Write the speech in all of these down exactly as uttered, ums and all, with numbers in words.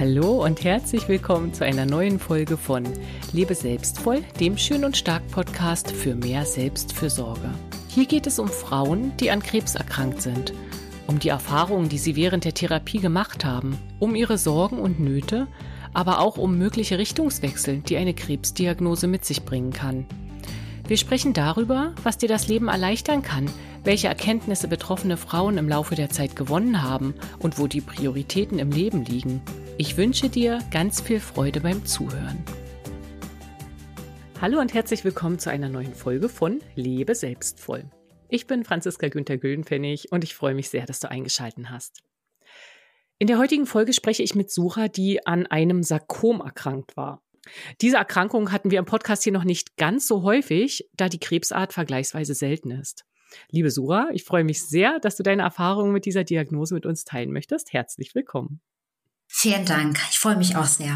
Hallo und herzlich willkommen zu einer neuen Folge von Lebe selbstvoll, dem Schön und Stark Podcast für mehr Selbstfürsorge. Hier geht es um Frauen, die an Krebs erkrankt sind, um die Erfahrungen, die sie während der Therapie gemacht haben, um ihre Sorgen und Nöte, aber auch um mögliche Richtungswechsel, die eine Krebsdiagnose mit sich bringen kann. Wir sprechen darüber, was dir das Leben erleichtern kann, welche Erkenntnisse betroffene Frauen im Laufe der Zeit gewonnen haben und wo die Prioritäten im Leben liegen. Ich wünsche dir ganz viel Freude beim Zuhören. Hallo und herzlich willkommen zu einer neuen Folge von Lebe selbstvoll. Ich bin Franziska Günther-Güldenpfennig und ich freue mich sehr, dass du eingeschaltet hast. In der heutigen Folge spreche ich mit Sura, die an einem Sarkom erkrankt war. Diese Erkrankung hatten wir im Podcast hier noch nicht ganz so häufig, da die Krebsart vergleichsweise selten ist. Liebe Sura, ich freue mich sehr, dass du deine Erfahrungen mit dieser Diagnose mit uns teilen möchtest. Herzlich willkommen. Vielen Dank, ich freue mich auch sehr.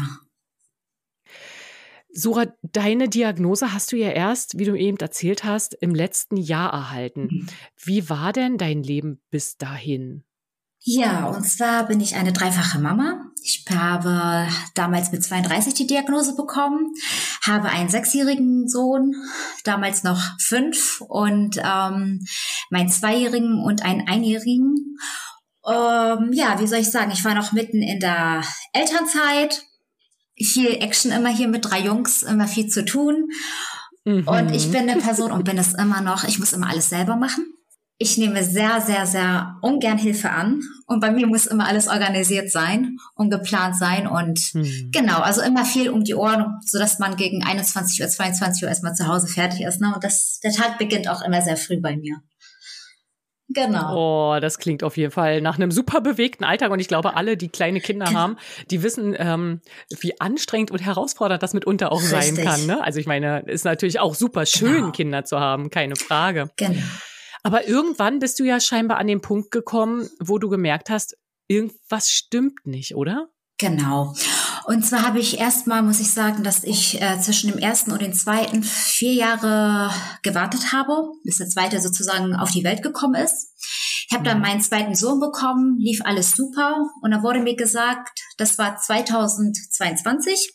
Sura, deine Diagnose hast du ja erst, wie du eben erzählt hast, im letzten Jahr erhalten. Mhm. Wie war denn dein Leben bis dahin? Ja, und zwar bin ich eine dreifache Mama. Ich habe damals mit zweiunddreißig die Diagnose bekommen, habe einen sechsjährigen Sohn, damals noch fünf, und ähm, meinen zweijährigen und einen einjährigen. Ähm, ja, wie soll ich sagen, ich war noch mitten in der Elternzeit, viel Action immer hier mit drei Jungs, immer viel zu tun. Mhm. Und ich bin eine Person und bin es immer noch, ich muss immer alles selber machen. Ich nehme sehr, sehr, sehr ungern Hilfe an und bei mir muss immer alles organisiert sein und geplant sein und hm. genau, also immer viel um die Ohren, sodass man gegen einundzwanzig Uhr, zweiundzwanzig Uhr erstmal zu Hause fertig ist, ne? Und das, der Tag beginnt auch immer sehr früh bei mir. Genau. Oh, das klingt auf jeden Fall nach einem super bewegten Alltag und ich glaube, alle, die kleine Kinder genau. haben, die wissen, ähm, wie anstrengend und herausfordernd das mitunter auch Richtig. sein kann, ne? Also ich meine, ist natürlich auch super schön, genau. Kinder zu haben, keine Frage. Genau. Aber irgendwann bist du ja scheinbar an den Punkt gekommen, wo du gemerkt hast, irgendwas stimmt nicht, oder? Genau. Und zwar habe ich erstmal, muss ich sagen, dass ich äh, zwischen dem ersten und dem zweiten vier Jahre gewartet habe, bis der zweite sozusagen auf die Welt gekommen ist. Ich habe dann meinen zweiten Sohn bekommen, lief alles super. Und dann wurde mir gesagt, das war zweitausendzweiundzwanzig,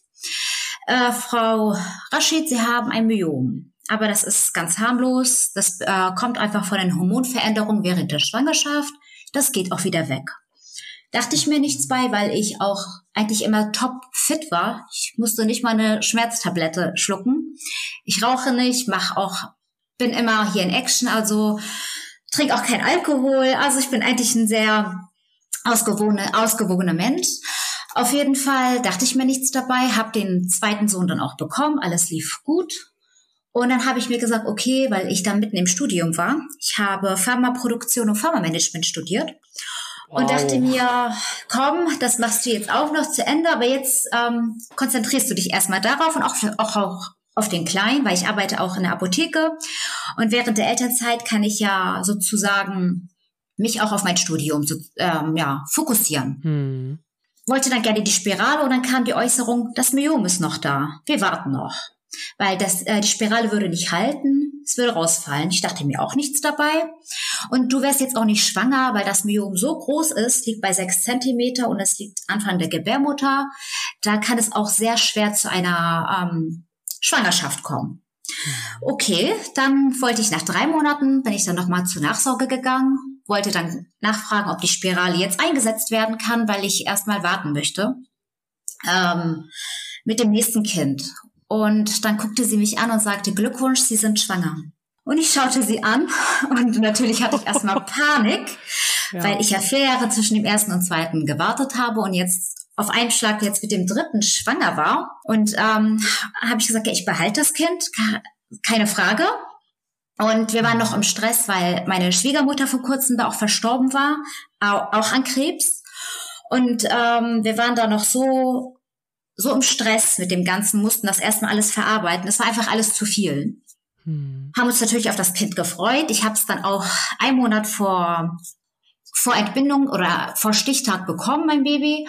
äh, Frau Rashid, Sie haben ein Myom. Aber das ist ganz harmlos. Das äh, kommt einfach von den Hormonveränderungen während der Schwangerschaft. Das geht auch wieder weg. Dachte ich mir nichts bei, weil ich auch eigentlich immer top fit war. Ich musste nicht mal eine Schmerztablette schlucken. Ich rauche nicht, mach auch, bin immer hier in Action, also trinke auch kein Alkohol. Also ich bin eigentlich ein sehr ausgewogener, ausgewogener Mensch. Auf jeden Fall dachte ich mir nichts dabei, habe den zweiten Sohn dann auch bekommen. Alles lief gut. Und dann habe ich mir gesagt, okay, weil ich dann mitten im Studium war, ich habe Pharmaproduktion und Pharmamanagement studiert und wow. dachte mir, komm, das machst du jetzt auch noch zu Ende, aber jetzt ähm, konzentrierst du dich erstmal darauf und auch, auch, auch auf den Kleinen, weil ich arbeite auch in der Apotheke und während der Elternzeit kann ich ja sozusagen mich auch auf mein Studium so, ähm, ja, fokussieren. Hm. Wollte dann gerne die Spirale und dann kam die Äußerung, das Myom ist noch da, wir warten noch. Weil das, äh, die Spirale würde nicht halten, es würde rausfallen. Ich dachte mir auch nichts dabei. Und du wärst jetzt auch nicht schwanger, weil das Myom so groß ist, liegt bei sechs Zentimeter und es liegt Anfang der Gebärmutter. Da kann es auch sehr schwer zu einer ähm, Schwangerschaft kommen. Okay, dann wollte ich nach drei Monaten, bin ich dann nochmal zur Nachsorge gegangen, wollte dann nachfragen, ob die Spirale jetzt eingesetzt werden kann, weil ich erstmal warten möchte ähm, mit dem nächsten Kind. Und dann guckte sie mich an und sagte, Glückwunsch, Sie sind schwanger. Und ich schaute sie an und natürlich hatte ich erstmal Panik, ja. weil ich ja vier Jahre zwischen dem ersten und zweiten gewartet habe und jetzt auf einen Schlag jetzt mit dem dritten schwanger war. Und ähm, habe ich gesagt, ja, ich behalte das Kind, keine Frage. Und wir waren noch im Stress, weil meine Schwiegermutter vor kurzem da auch verstorben war, auch an Krebs. Und ähm, wir waren da noch so... so im Stress mit dem Ganzen, mussten das erstmal alles verarbeiten. Das war einfach alles zu viel. Hm. Haben uns natürlich auf das Kind gefreut. Ich habe es dann auch einen Monat vor, vor Entbindung oder vor Stichtag bekommen, mein Baby.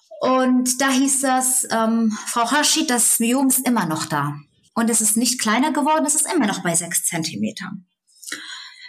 Und da hieß das, ähm, Frau Rashid, das Myom ist immer noch da. Und es ist nicht kleiner geworden, es ist immer noch bei sechs Zentimetern.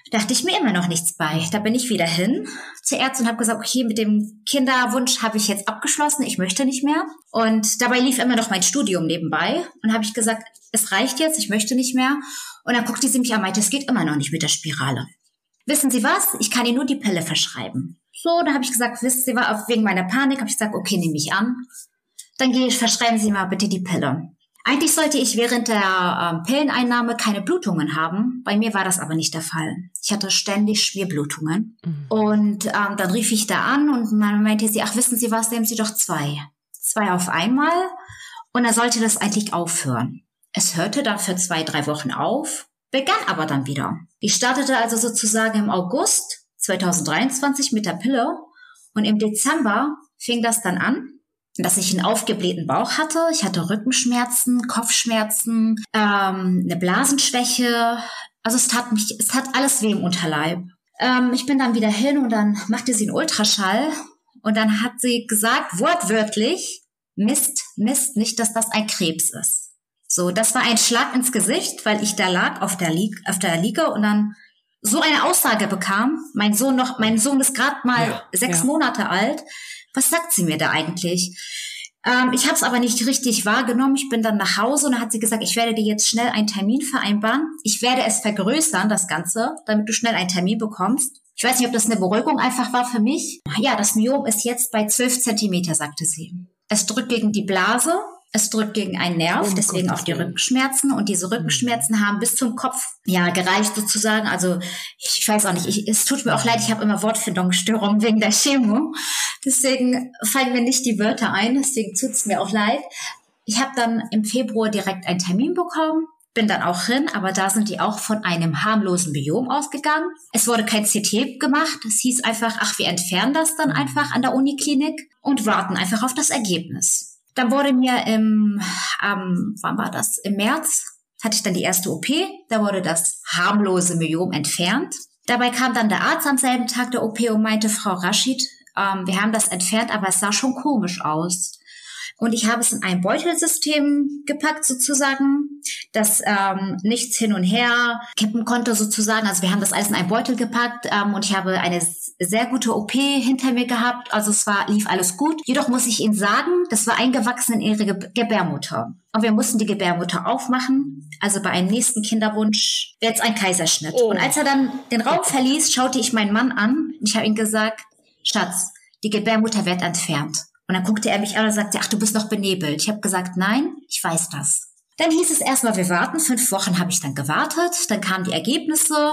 dachte ich mir immer noch nichts bei. Da bin ich wieder hin zur Ärztin und habe gesagt, okay, mit dem Kinderwunsch habe ich jetzt abgeschlossen, ich möchte nicht mehr. Und dabei lief immer noch mein Studium nebenbei. Und habe ich gesagt, es reicht jetzt, ich möchte nicht mehr. Und dann guckte sie mich an und meinte, es geht immer noch nicht mit der Spirale. Wissen Sie was? Ich kann Ihnen nur die Pille verschreiben. So, da habe ich gesagt, wissen Sie was, wegen meiner Panik habe ich gesagt, okay, nehme ich an. Dann gehe ich, verschreiben Sie mal bitte die Pille. Eigentlich sollte ich während der ähm, Pilleneinnahme keine Blutungen haben. Bei mir war das aber nicht der Fall. Ich hatte ständig Schwerblutungen. Mhm. Und ähm, dann rief ich da an und man meinte sie, ach, wissen Sie was, nehmen Sie doch zwei. Zwei auf einmal. Und dann sollte das eigentlich aufhören. Es hörte dann für zwei, drei Wochen auf, begann aber dann wieder. Ich startete also sozusagen im August zweitausenddreiundzwanzig mit der Pille. Und im Dezember fing das dann an, dass ich einen aufgeblähten Bauch hatte. Ich hatte Rückenschmerzen, Kopfschmerzen, ähm, eine Blasenschwäche. Also es tat mich, es tat alles weh im Unterleib. Ähm, ich bin dann wieder hin und dann machte sie einen Ultraschall und dann hat sie gesagt, wortwörtlich, Mist, Mist, nicht, dass das ein Krebs ist. So, das war ein Schlag ins Gesicht, weil ich da lag auf der, Lieg- auf der Liege und dann so eine Aussage bekam. Mein Sohn noch, mein Sohn ist gerade mal ja, sechs ja. Monate alt. Was sagt sie mir da eigentlich? Ähm, ich habe es aber nicht richtig wahrgenommen. Ich bin dann nach Hause und dann hat sie gesagt, ich werde dir jetzt schnell einen Termin vereinbaren. Ich werde es vergrößern, das Ganze, damit du schnell einen Termin bekommst. Ich weiß nicht, ob das eine Beruhigung einfach war für mich. Ja, das Myom ist jetzt bei zwölf Zentimeter, sagte sie. Es drückt gegen die Blase, es drückt gegen einen Nerv, oh, deswegen Gott, auch die Rückenschmerzen. Und diese Rückenschmerzen haben bis zum Kopf ja gereicht sozusagen. Also ich weiß auch nicht, ich, es tut mir auch leid, ich habe immer Wortfindungsstörungen wegen der Chemo. Deswegen fallen mir nicht die Wörter ein, deswegen tut's mir auch leid. Ich habe dann im Februar direkt einen Termin bekommen, bin dann auch hin, aber da sind die auch von einem harmlosen Myom ausgegangen. Es wurde kein C T gemacht, es hieß einfach, ach, wir entfernen das dann einfach an der Uniklinik und warten einfach auf das Ergebnis. Dann wurde mir im, ähm, wann war das, im März, hatte ich dann die erste O P, da wurde das harmlose Myom entfernt. Dabei kam dann der Arzt am selben Tag der O P und meinte, Frau Rashid, ähm, wir haben das entfernt, aber es sah schon komisch aus. Und ich habe es in ein Beutelsystem gepackt sozusagen, das ähm, nichts hin und her kippen konnte sozusagen. Also wir haben das alles in einen Beutel gepackt ähm, und ich habe eine sehr gute O P hinter mir gehabt. Also es war lief alles gut. Jedoch muss ich Ihnen sagen, das war eingewachsen in Ihre Ge- Gebärmutter. Und wir mussten die Gebärmutter aufmachen. Also bei einem nächsten Kinderwunsch wäre jetzt ein Kaiserschnitt. Oh. Und als er dann den Raum verließ, schaute ich meinen Mann an und ich habe ihm gesagt, Schatz, die Gebärmutter wird entfernt. Und dann guckte er mich an und sagte, ach, du bist noch benebelt. Ich habe gesagt, nein, ich weiß das. Dann hieß es erstmal, wir warten. Fünf Wochen habe ich dann gewartet. Dann kamen die Ergebnisse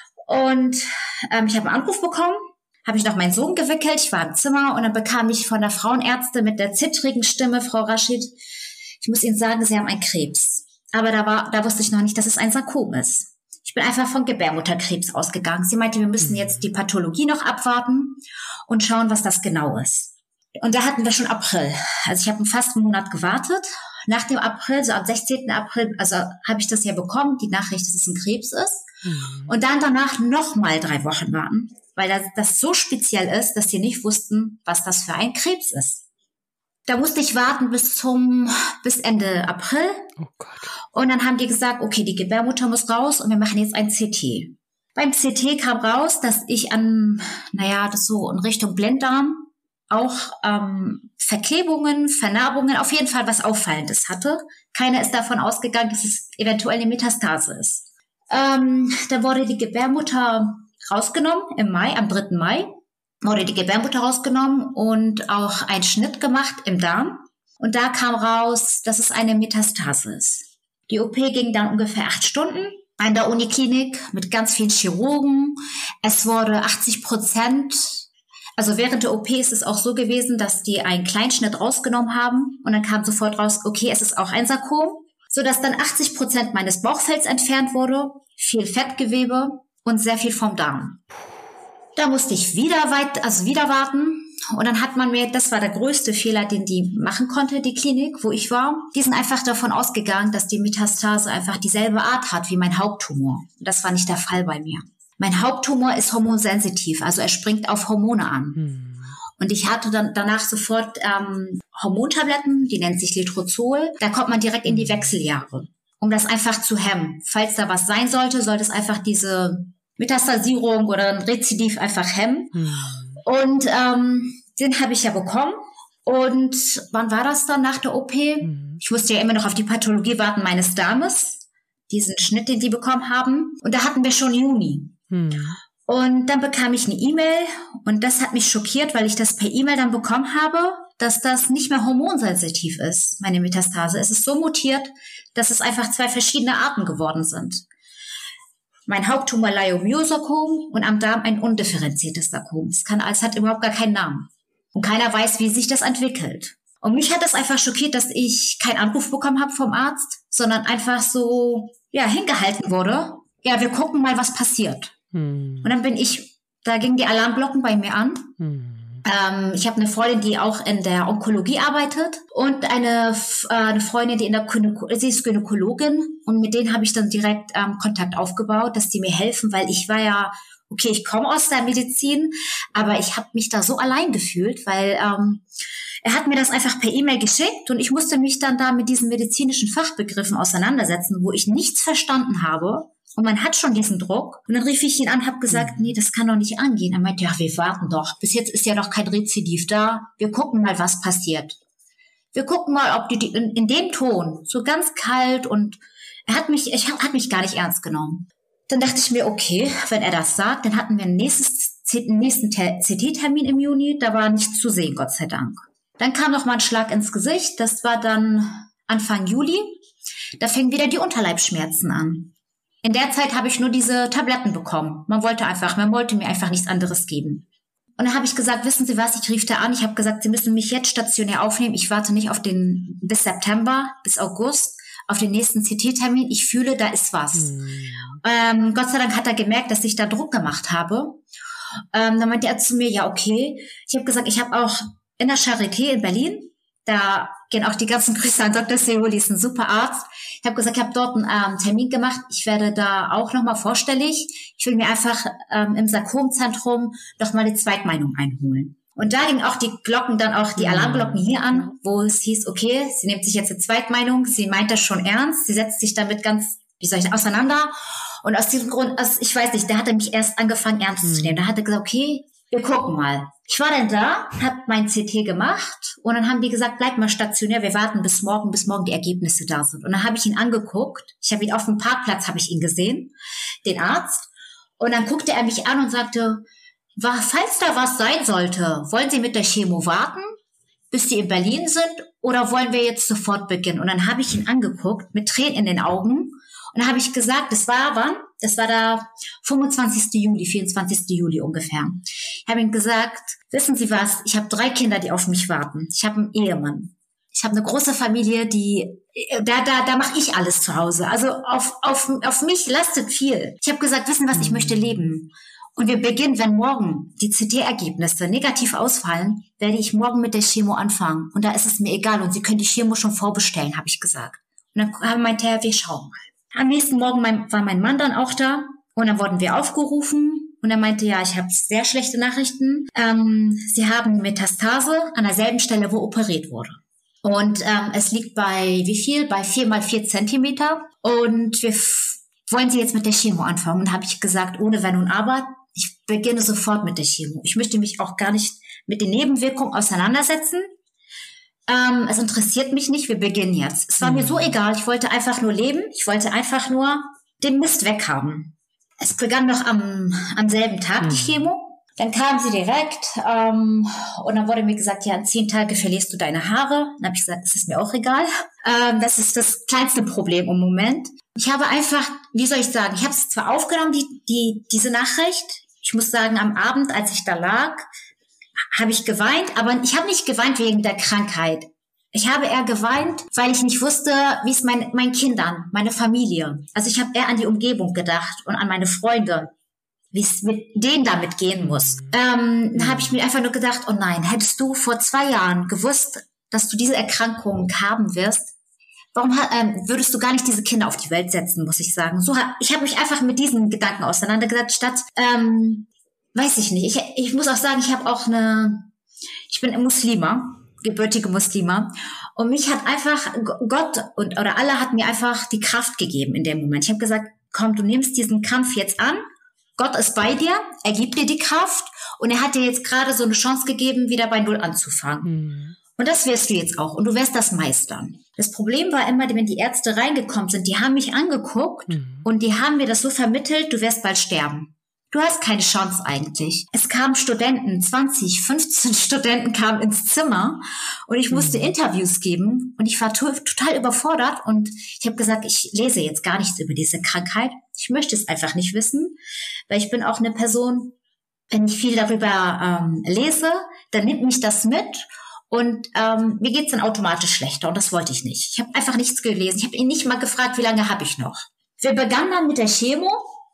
und ähm, ich habe einen Anruf bekommen. Habe ich noch meinen Sohn gewickelt. Ich war im Zimmer und dann bekam ich von der Frauenärztin mit der zittrigen Stimme, Frau Rashid, ich muss Ihnen sagen, Sie haben einen Krebs. Aber da war, da wusste ich noch nicht, dass es ein Sarkom ist. Ich bin einfach von Gebärmutterkrebs ausgegangen. Sie meinte, wir müssen jetzt die Pathologie noch abwarten und schauen, was das genau ist. Und da hatten wir schon April. Also ich habe fast einen Monat gewartet. Nach dem April, so am sechzehnten April, also habe ich das ja bekommen, die Nachricht, dass es ein Krebs ist. Mhm. Und dann danach nochmal drei Wochen warten, weil das, das so speziell ist, dass die nicht wussten, was das für ein Krebs ist. Da musste ich warten bis zum, bis Ende April. Oh Gott. Und dann haben die gesagt, okay, die Gebärmutter muss raus und wir machen jetzt ein C T. Beim C T kam raus, dass ich an, naja, das so in Richtung Blinddarm auch ähm, Verklebungen, Vernarbungen, auf jeden Fall was Auffallendes hatte. Keiner ist davon ausgegangen, dass es eventuell eine Metastase ist. Ähm, da wurde die Gebärmutter rausgenommen im Mai, am dritten Mai, wurde die Gebärmutter rausgenommen und auch ein Schnitt gemacht im Darm. Und da kam raus, dass es eine Metastase ist. Die O P ging dann ungefähr acht Stunden an der Uniklinik mit ganz vielen Chirurgen. Es wurde achtzig Prozent. Also während der O P ist es auch so gewesen, dass die einen Kleinschnitt rausgenommen haben und dann kam sofort raus, okay, es ist auch ein Sarkom, sodass dann achtzig Prozent meines Bauchfells entfernt wurde, viel Fettgewebe und sehr viel vom Darm. Da musste ich wieder weit, also wieder warten und dann hat man mir, das war der größte Fehler, den die machen konnte, die Klinik, wo ich war. Die sind einfach davon ausgegangen, dass die Metastase einfach dieselbe Art hat wie mein Haupttumor. Das war nicht der Fall bei mir. Mein Haupttumor ist hormonsensitiv, also er springt auf Hormone an. Hm. Und ich hatte dann danach sofort ähm, Hormontabletten, die nennt sich Letrozol. Da kommt man direkt in die Wechseljahre, um das einfach zu hemmen. Falls da was sein sollte, sollte es einfach diese Metastasierung oder ein Rezidiv einfach hemmen. Mhm. Und ähm, den habe ich ja bekommen. Und wann war das dann nach der O P? Mhm. Ich musste ja immer noch auf die Pathologie warten meines Darmes, diesen Schnitt, den die bekommen haben. Und da hatten wir schon Juni. Mhm. Und dann bekam ich eine E-Mail und das hat mich schockiert, weil ich das per E-Mail dann bekommen habe, dass das nicht mehr hormonsensitiv ist, meine Metastase. Es ist so mutiert, dass es einfach zwei verschiedene Arten geworden sind. Mein Haupttumor Leiomyosarkom und am Darm ein undifferenziertes Sarkom. Es kann, es hat überhaupt gar keinen Namen. Und keiner weiß, wie sich das entwickelt. Und mich hat das einfach schockiert, dass ich keinen Anruf bekommen habe vom Arzt, sondern einfach so, ja, hingehalten wurde. Ja, wir gucken mal, was passiert. Hm. Und dann bin ich, da gingen die Alarmglocken bei mir an. Hm. Ähm, ich habe eine Freundin, die auch in der Onkologie arbeitet und eine, äh, eine Freundin, die in der Gynäko- sie ist Gynäkologin und mit denen habe ich dann direkt ähm, Kontakt aufgebaut, dass die mir helfen, weil ich war ja, okay, ich komme aus der Medizin, aber ich habe mich da so allein gefühlt, weil ähm, er hat mir das einfach per E-Mail geschickt und ich musste mich dann da mit diesen medizinischen Fachbegriffen auseinandersetzen, wo ich nichts verstanden habe. Und man hat schon diesen Druck. Und dann rief ich ihn an, habe gesagt, nee, das kann doch nicht angehen. Er meinte, ja, wir warten doch. Bis jetzt ist ja noch kein Rezidiv da. Wir gucken mal, was passiert. Wir gucken mal, ob die, die in, in dem Ton, so ganz kalt und er hat mich, ich hat mich gar nicht ernst genommen. Dann dachte ich mir, okay, wenn er das sagt, dann hatten wir einen nächsten, nächsten C T-Termin im Juni. Da war nichts zu sehen, Gott sei Dank. Dann kam noch mal ein Schlag ins Gesicht. Das war dann Anfang Juli. Da fingen wieder die Unterleibsschmerzen an. In der Zeit habe ich nur diese Tabletten bekommen. Man wollte einfach, man wollte mir einfach nichts anderes geben. Und dann habe ich gesagt, wissen Sie was, ich rief da an. Ich habe gesagt, Sie müssen mich jetzt stationär aufnehmen. Ich warte nicht auf den, bis September, bis August, auf den nächsten C T-Termin. Ich fühle, da ist was. Mhm. Ähm, Gott sei Dank hat er gemerkt, dass ich da Druck gemacht habe. Ähm, dann meinte er zu mir, ja, okay. Ich habe gesagt, ich habe auch in der Charité in Berlin, da gehen auch die ganzen Grüße an Doktor Seoli, ist ein super Arzt. Ich habe gesagt, ich habe dort einen ähm, Termin gemacht. Ich werde da auch nochmal vorstellig. Ich will mir einfach ähm, im Sarkomzentrum noch mal die Zweitmeinung einholen. Und da gingen auch die Glocken, dann auch die Alarmglocken hier an, wo es hieß, okay, sie nimmt sich jetzt eine Zweitmeinung, sie meint das schon ernst, sie setzt sich damit ganz, wie soll ich, auseinander. Und aus diesem Grund, aus, ich weiß nicht, da hat er mich erst angefangen ernst mhm. zu nehmen. Da hat er gesagt, okay, wir gucken mal. Ich war dann da, habe mein C T gemacht und dann haben die gesagt, bleib mal stationär, wir warten bis morgen, bis morgen die Ergebnisse da sind. Und dann habe ich ihn angeguckt, ich habe ihn auf dem Parkplatz, habe ich ihn gesehen, den Arzt. Und dann guckte er mich an und sagte, falls da was sein sollte, wollen Sie mit der Chemo warten, bis Sie in Berlin sind oder wollen wir jetzt sofort beginnen? Und dann habe ich ihn angeguckt mit Tränen in den Augen und dann habe ich gesagt, das war wann? Das war der fünfundzwanzigsten Juli, vierundzwanzigsten Juli ungefähr. Ich habe ihm gesagt, wissen Sie was, ich habe drei Kinder, die auf mich warten. Ich habe einen Ehemann. Ich habe eine große Familie, die, da, da, da mache ich alles zu Hause. Also auf, auf, auf mich lastet viel. Ich habe gesagt, wissen Sie was, ich möchte leben. Und wir beginnen, wenn morgen die C T-Ergebnisse negativ ausfallen, werde ich morgen mit der Chemo anfangen. Und da ist es mir egal. Und Sie können die Chemo schon vorbestellen, habe ich gesagt. Und dann meinte er, wir schauen mal. Am nächsten Morgen mein, war mein Mann dann auch da. Und dann wurden wir aufgerufen. Und er meinte, ja, ich habe sehr schlechte Nachrichten. Ähm, Sie haben Metastase an derselben Stelle, wo operiert wurde. Und ähm, es liegt bei wie viel? Bei vier mal vier Zentimeter. Und wir f- wollen Sie jetzt mit der Chemo anfangen? Und da habe ich gesagt, ohne Wenn und Aber, ich beginne sofort mit der Chemo. Ich möchte mich auch gar nicht mit den Nebenwirkungen auseinandersetzen. Ähm, es interessiert mich nicht, wir beginnen jetzt. Es war mhm. mir so egal, ich wollte einfach nur leben. Ich wollte einfach nur den Mist weghaben. Es begann noch am, am selben Tag mhm. die Chemo. Dann kam sie direkt ähm, und dann wurde mir gesagt, ja, in zehn Tage verlierst du deine Haare. Dann habe ich gesagt, das ist mir auch egal. Ähm, das ist das kleinste Problem im Moment. Ich habe einfach, wie soll ich sagen, ich habe es zwar aufgenommen, die, die, diese Nachricht. Ich muss sagen, am Abend, als ich da lag, habe ich geweint, aber ich habe nicht geweint wegen der Krankheit. Ich habe eher geweint, weil ich nicht wusste, wie es mein, meinen Kindern, meine Familie. Also ich habe eher an die Umgebung gedacht und an meine Freunde, wie es mit denen damit gehen muss. Ähm, da habe ich mir einfach nur gedacht, oh nein, hättest du vor zwei Jahren gewusst, dass du diese Erkrankung haben wirst, warum ähm, würdest du gar nicht diese Kinder auf die Welt setzen, muss ich sagen. So, ich habe mich einfach mit diesen Gedanken auseinandergesetzt, statt, ähm, weiß ich nicht. Ich, ich muss auch sagen, ich habe auch eine, ich bin Muslima, gebürtige Muslima, und mich hat einfach Gott und oder Allah hat mir einfach die Kraft gegeben in dem Moment. Ich habe gesagt, komm, du nimmst diesen Kampf jetzt an, Gott ist bei dir, er gibt dir die Kraft und er hat dir jetzt gerade so eine Chance gegeben, wieder bei Null anzufangen. Mhm. Und das wirst du jetzt auch und du wirst das meistern. Das Problem war immer, wenn die Ärzte reingekommen sind, die haben mich angeguckt mhm. und die haben mir das so vermittelt, du wirst bald sterben. Du hast keine Chance eigentlich. Es kamen Studenten, zwanzig, fünfzehn Studenten kamen ins Zimmer und ich musste mhm. Interviews geben und ich war to- total überfordert und ich habe gesagt, ich lese jetzt gar nichts über diese Krankheit. Ich möchte es einfach nicht wissen, weil ich bin auch eine Person, wenn ich viel darüber ähm, lese, dann nimmt mich das mit und ähm, mir geht's dann automatisch schlechter und das wollte ich nicht. Ich habe einfach nichts gelesen. Ich habe ihn nicht mal gefragt, wie lange habe ich noch. Wir begannen dann mit der Chemo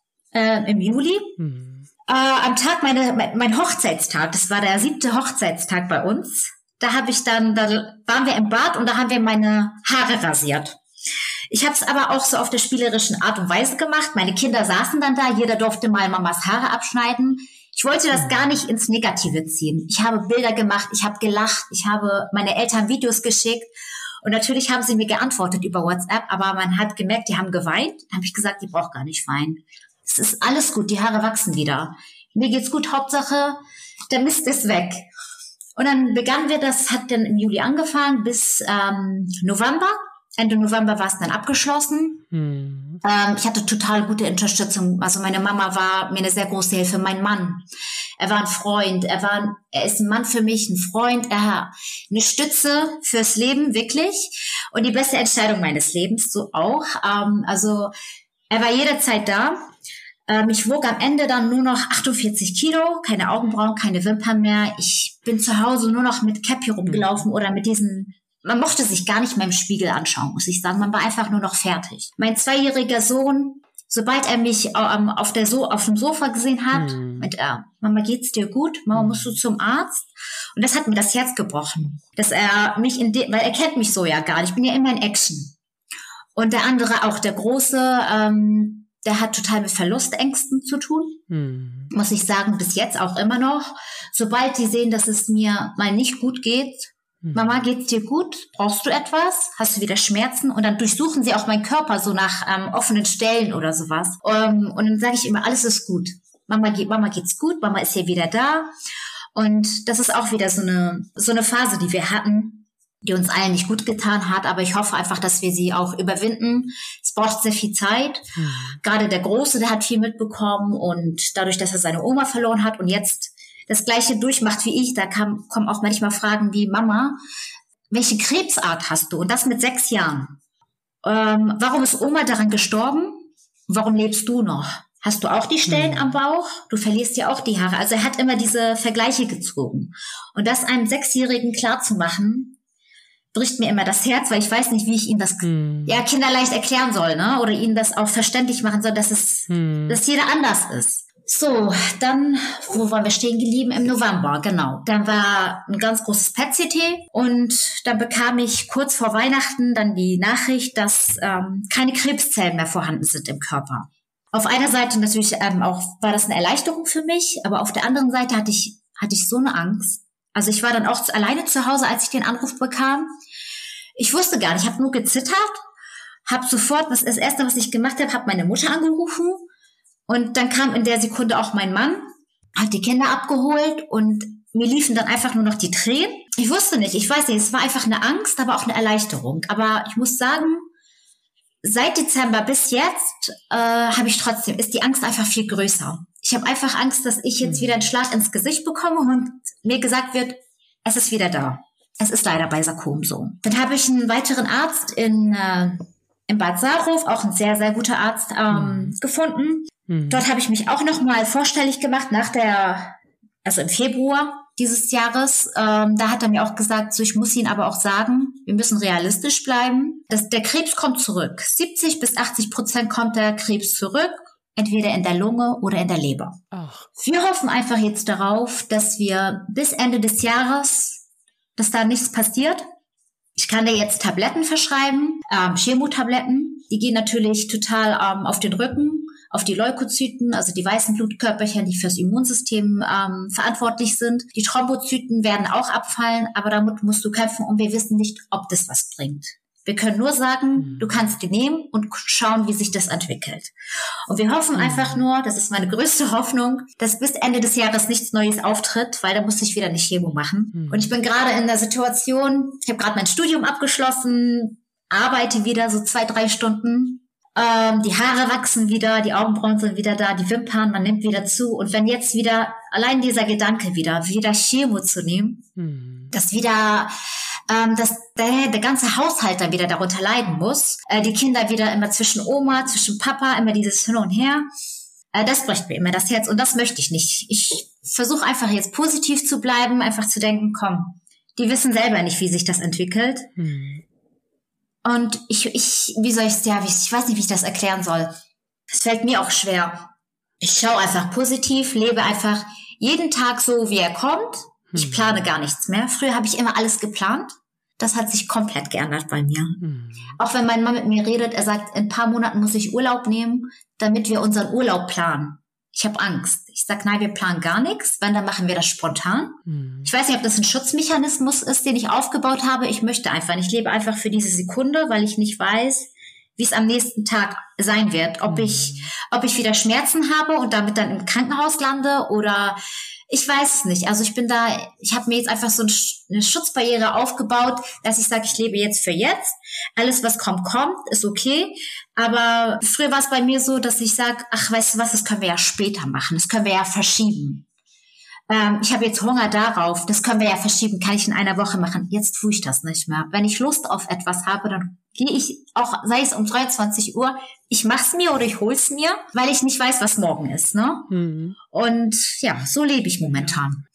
äh, im Juli. Hm. Äh, am Tag meine, mein, mein Hochzeitstag, das war der siebte Hochzeitstag bei uns. Da habe ich dann, da waren wir im Bad und da haben wir meine Haare rasiert. Ich habe es aber auch so auf der spielerischen Art und Weise gemacht. Meine Kinder saßen dann da, jeder durfte mal Mamas Haare abschneiden. Ich wollte das gar nicht ins Negative ziehen. Ich habe Bilder gemacht, ich habe gelacht, ich habe meine Eltern Videos geschickt und natürlich haben sie mir geantwortet über WhatsApp, aber man hat gemerkt, die haben geweint. Dann habe ich gesagt, die braucht gar nicht weinen. Es ist alles gut, die Haare wachsen wieder. Mir geht's gut, Hauptsache, der Mist ist weg. Und dann begannen wir, das hat dann im Juli angefangen bis ähm, November. Ende November war es dann abgeschlossen. Hm. Ähm, ich hatte total gute Unterstützung. Also meine Mama war mir eine sehr große Hilfe. Mein Mann, er war ein Freund. Er war, er ist ein Mann für mich, ein Freund. Er eine Stütze fürs Leben, wirklich. Und die beste Entscheidung meines Lebens, so auch. Ähm, also er war jederzeit da. Ähm, ich wog am Ende dann nur noch achtundvierzig Kilo, keine Augenbrauen, keine Wimpern mehr. Ich bin zu Hause nur noch mit Cappy rumgelaufen oder mit diesen. Man mochte sich gar nicht mehr im Spiegel anschauen, muss ich sagen. Man war einfach nur noch fertig. Mein zweijähriger Sohn, sobald er mich ähm, auf, der so- auf dem Sofa gesehen hat, hm. meinte er, Mama, geht's dir gut? Mama, musst du zum Arzt? Und das hat mir das Herz gebrochen. Dass er mich in de- weil er kennt mich so ja gar nicht. Ich bin ja immer in Action. Und der andere, auch der Große, ähm, der hat total mit Verlustängsten zu tun. Hm. Muss ich sagen, bis jetzt auch immer noch. Sobald die sehen, dass es mir mal nicht gut geht, Mama, geht's dir gut? Brauchst du etwas? Hast du wieder Schmerzen? Und dann durchsuchen sie auch meinen Körper so nach ähm, offenen Stellen oder sowas. Um, und dann sage ich immer, alles ist gut. Mama, geht, Mama geht's gut, Mama ist hier wieder da. Und das ist auch wieder so eine, so eine Phase, die wir hatten, die uns allen nicht gut getan hat. Aber ich hoffe einfach, dass wir sie auch überwinden. Es braucht sehr viel Zeit. Mhm. Gerade der Große, der hat viel mitbekommen. Und dadurch, dass er seine Oma verloren hat und jetzt das Gleiche durchmacht wie ich, da kam, kommen auch manchmal Fragen wie, Mama, welche Krebsart hast du? Und das mit sechs Jahren. Ähm, warum ist Oma daran gestorben? Warum lebst du noch? Hast du auch die Stellen mhm. am Bauch? Du verlierst ja auch die Haare. Also er hat immer diese Vergleiche gezogen. Und das einem Sechsjährigen klarzumachen, bricht mir immer das Herz, weil ich weiß nicht, wie ich ihm das mhm. ja kinderleicht erklären soll, ne? Oder ihnen das auch verständlich machen soll, dass es, mhm. dass jeder anders ist. So, dann, wo waren wir stehen geblieben? Im November, genau. Dann war ein ganz großes P E T-C T und dann bekam ich kurz vor Weihnachten dann die Nachricht, dass ähm, keine Krebszellen mehr vorhanden sind im Körper. Auf einer Seite natürlich ähm, auch war das eine Erleichterung für mich, aber auf der anderen Seite hatte ich hatte ich so eine Angst. Also ich war dann auch alleine zu Hause, als ich den Anruf bekam. Ich wusste gar nicht, ich habe nur gezittert, habe sofort, was das Erste, was ich gemacht habe, habe meine Mutter angerufen. Und dann kam in der Sekunde auch mein Mann, hat die Kinder abgeholt und mir liefen dann einfach nur noch die Tränen. Ich wusste nicht, ich weiß nicht, es war einfach eine Angst, aber auch eine Erleichterung. Aber ich muss sagen, seit Dezember bis jetzt äh, habe ich trotzdem, ist die Angst einfach viel größer. Ich habe einfach Angst, dass ich jetzt wieder einen Schlag ins Gesicht bekomme und mir gesagt wird, es ist wieder da. Es ist leider bei Sarkom so. Dann habe ich einen weiteren Arzt in, äh, in Bad Saalhof, auch ein sehr, sehr guter Arzt, ähm, mhm. gefunden. Mhm. Dort habe ich mich auch nochmal vorstellig gemacht nach der, also im Februar dieses Jahres. Ähm, da hat er mir auch gesagt, so ich muss Ihnen aber auch sagen, wir müssen realistisch bleiben. Das, der Krebs kommt zurück. siebzig bis achtzig Prozent kommt der Krebs zurück, entweder in der Lunge oder in der Leber. Ach. Wir hoffen einfach jetzt darauf, dass wir bis Ende des Jahres, dass da nichts passiert. Ich kann dir jetzt Tabletten verschreiben, ähm, Chemotabletten. Die gehen natürlich total ähm, auf den Rücken, auf die Leukozyten, also die weißen Blutkörperchen, die fürs Immunsystem ähm, verantwortlich sind. Die Thrombozyten werden auch abfallen, aber damit musst du kämpfen und wir wissen nicht, ob das was bringt. Wir können nur sagen, du kannst die nehmen und schauen, wie sich das entwickelt. Und wir hoffen einfach nur, das ist meine größte Hoffnung, dass bis Ende des Jahres nichts Neues auftritt, weil da muss ich wieder eine Chemo machen. Mhm. Und ich bin gerade in der Situation, ich habe gerade mein Studium abgeschlossen, arbeite wieder so zwei, drei Stunden. Ähm, die Haare wachsen wieder, die Augenbrauen sind wieder da, die Wimpern, man nimmt wieder zu. Und wenn jetzt wieder, allein dieser Gedanke wieder, wieder Chemo zu nehmen, mhm. dass wieder... Ähm, dass der, der ganze Haushalt dann wieder darunter leiden muss. Äh, die Kinder wieder immer zwischen Oma, zwischen Papa, immer dieses Hin und Her. Äh, das bricht mir immer das Herz und das möchte ich nicht. Ich versuche einfach jetzt positiv zu bleiben, einfach zu denken, komm, die wissen selber nicht, wie sich das entwickelt. Hm. Und ich, ich, wie soll ich es, ja, ich weiß nicht, wie ich das erklären soll. Es fällt mir auch schwer. Ich schaue einfach positiv, lebe einfach jeden Tag so, wie er kommt. Ich plane gar nichts mehr. Früher habe ich immer alles geplant. Das hat sich komplett geändert bei mir. Mhm. Auch wenn mein Mann mit mir redet, er sagt, in ein paar Monaten muss ich Urlaub nehmen, damit wir unseren Urlaub planen. Ich habe Angst. Ich sage, nein, wir planen gar nichts. Wenn, dann machen wir das spontan. Mhm. Ich weiß nicht, ob das ein Schutzmechanismus ist, den ich aufgebaut habe. Ich möchte einfach nicht. Ich lebe einfach für diese Sekunde, weil ich nicht weiß, wie es am nächsten Tag sein wird. Ob mhm. ich, ob ich wieder Schmerzen habe und damit dann im Krankenhaus lande oder... Ich weiß es nicht. Also ich bin da, ich habe mir jetzt einfach so eine Schutzbarriere aufgebaut, dass ich sage, ich lebe jetzt für jetzt. Alles, was kommt, kommt, ist okay. Aber früher war es bei mir so, dass ich sage, ach, weißt du was, das können wir ja später machen. Das können wir ja verschieben. Ähm, ich habe jetzt Hunger darauf, das können wir ja verschieben, kann ich in einer Woche machen. Jetzt tue ich das nicht mehr. Wenn ich Lust auf etwas habe, dann gehe ich auch, sei es um dreiundzwanzig Uhr, ich mach's mir oder ich hol's mir, weil ich nicht weiß, was morgen ist, ne? Mhm. Und ja, so lebe ich momentan.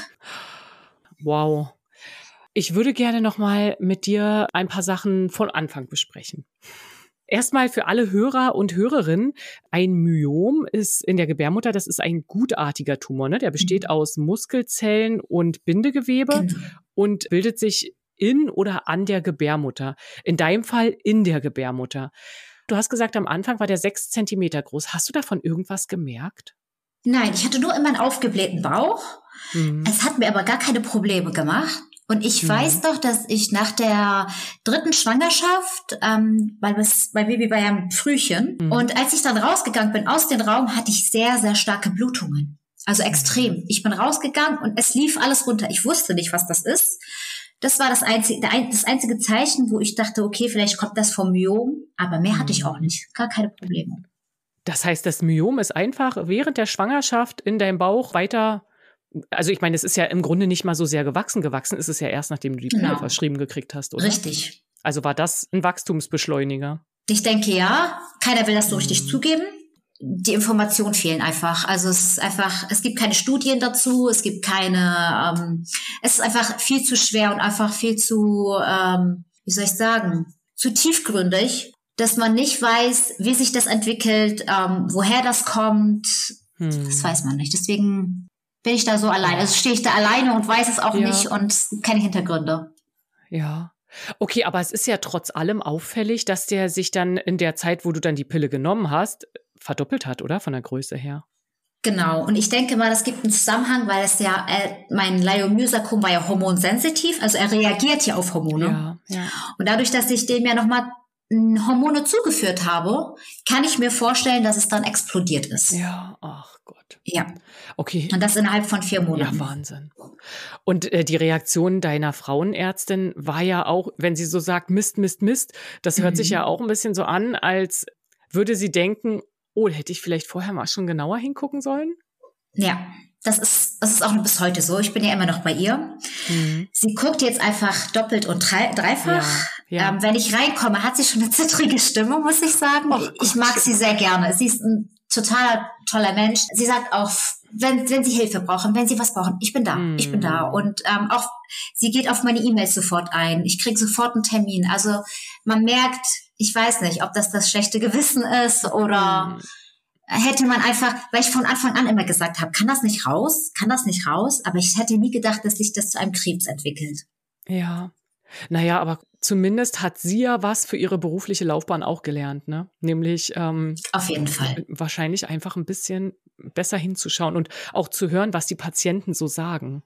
Wow. Ich würde gerne noch mal mit dir ein paar Sachen von Anfang besprechen. Erstmal für alle Hörer und Hörerinnen, ein Myom ist in der Gebärmutter, das ist ein gutartiger Tumor, ne? Der besteht mhm. aus Muskelzellen und Bindegewebe genau. und bildet sich in oder an der Gebärmutter. In deinem Fall in der Gebärmutter. Du hast gesagt, am Anfang war der sechs Zentimeter groß. Hast du davon irgendwas gemerkt? Nein, ich hatte nur immer einen aufgeblähten Bauch. Mhm. Es hat mir aber gar keine Probleme gemacht. Und ich mhm. weiß doch, dass ich nach der dritten Schwangerschaft, ähm, weil das, mein Baby war ja ein Frühchen, mhm. und als ich dann rausgegangen bin aus dem Raum, hatte ich sehr, sehr starke Blutungen. Also extrem. Ich bin rausgegangen und es lief alles runter. Ich wusste nicht, was das ist. Das war das einzige, das einzige Zeichen, wo ich dachte, okay, vielleicht kommt das vom Myom, aber mehr hatte ich auch nicht. Gar keine Probleme. Das heißt, das Myom ist einfach während der Schwangerschaft in deinem Bauch weiter, also ich meine, es ist ja im Grunde nicht mal so sehr gewachsen. Gewachsen ist es ja erst, nachdem du die Pille genau. verschrieben gekriegt hast, oder? Richtig. Also war das ein Wachstumsbeschleuniger? Ich denke, ja. Keiner will das so richtig mhm. zugeben. Die Informationen fehlen einfach. Also es ist einfach, es gibt keine Studien dazu, es gibt keine, ähm, es ist einfach viel zu schwer und einfach viel zu, ähm, wie soll ich sagen, zu tiefgründig, dass man nicht weiß, wie sich das entwickelt, ähm, woher das kommt. Hm. Das weiß man nicht. Deswegen bin ich da so alleine. Also stehe ich da alleine und weiß es auch ja. nicht und keine Hintergründe. Ja. Okay, aber es ist ja trotz allem auffällig, dass der sich dann in der Zeit, wo du dann die Pille genommen hast, verdoppelt hat, oder? Von der Größe her. Genau. Und ich denke mal, das gibt einen Zusammenhang, weil es ja, äh, mein Leiomyosarkom war ja hormonsensitiv, also er reagiert ja auf Hormone. Ja, ja. Und dadurch, dass ich dem ja nochmal Hormone zugeführt habe, kann ich mir vorstellen, dass es dann explodiert ist. Ja, ach Gott. Ja. Okay. Und das innerhalb von vier Monaten. Ja, Wahnsinn. Und äh, die Reaktion deiner Frauenärztin war ja auch, wenn sie so sagt, Mist, Mist, Mist, das hört mhm. sich ja auch ein bisschen so an, als würde sie denken, oh, hätte ich vielleicht vorher mal schon genauer hingucken sollen? Ja, das ist, das ist auch bis heute so. Ich bin ja immer noch bei ihr. Mhm. Sie guckt jetzt einfach doppelt und drei, dreifach. Ja, ja. Ähm, wenn ich reinkomme, hat sie schon eine zittrige Stimme, muss ich sagen. Oh, ich mag Gott. sie sehr gerne. Sie ist ein total toller Mensch. Sie sagt auch, wenn, wenn sie Hilfe brauchen, wenn sie was brauchen, ich bin da, mhm. ich bin da. Und ähm, auch sie geht auf meine E-Mails sofort ein. Ich kriege sofort einen Termin. Also man merkt, ich weiß nicht, ob das das schlechte Gewissen ist oder mhm. hätte man einfach, weil ich von Anfang an immer gesagt habe, kann das nicht raus, kann das nicht raus, aber ich hätte nie gedacht, dass sich das zu einem Krebs entwickelt. Ja, naja, aber zumindest hat sie ja was für ihre berufliche Laufbahn auch gelernt, ne? Nämlich ähm, auf jeden Fall wahrscheinlich einfach ein bisschen besser hinzuschauen und auch zu hören, was die Patienten so sagen.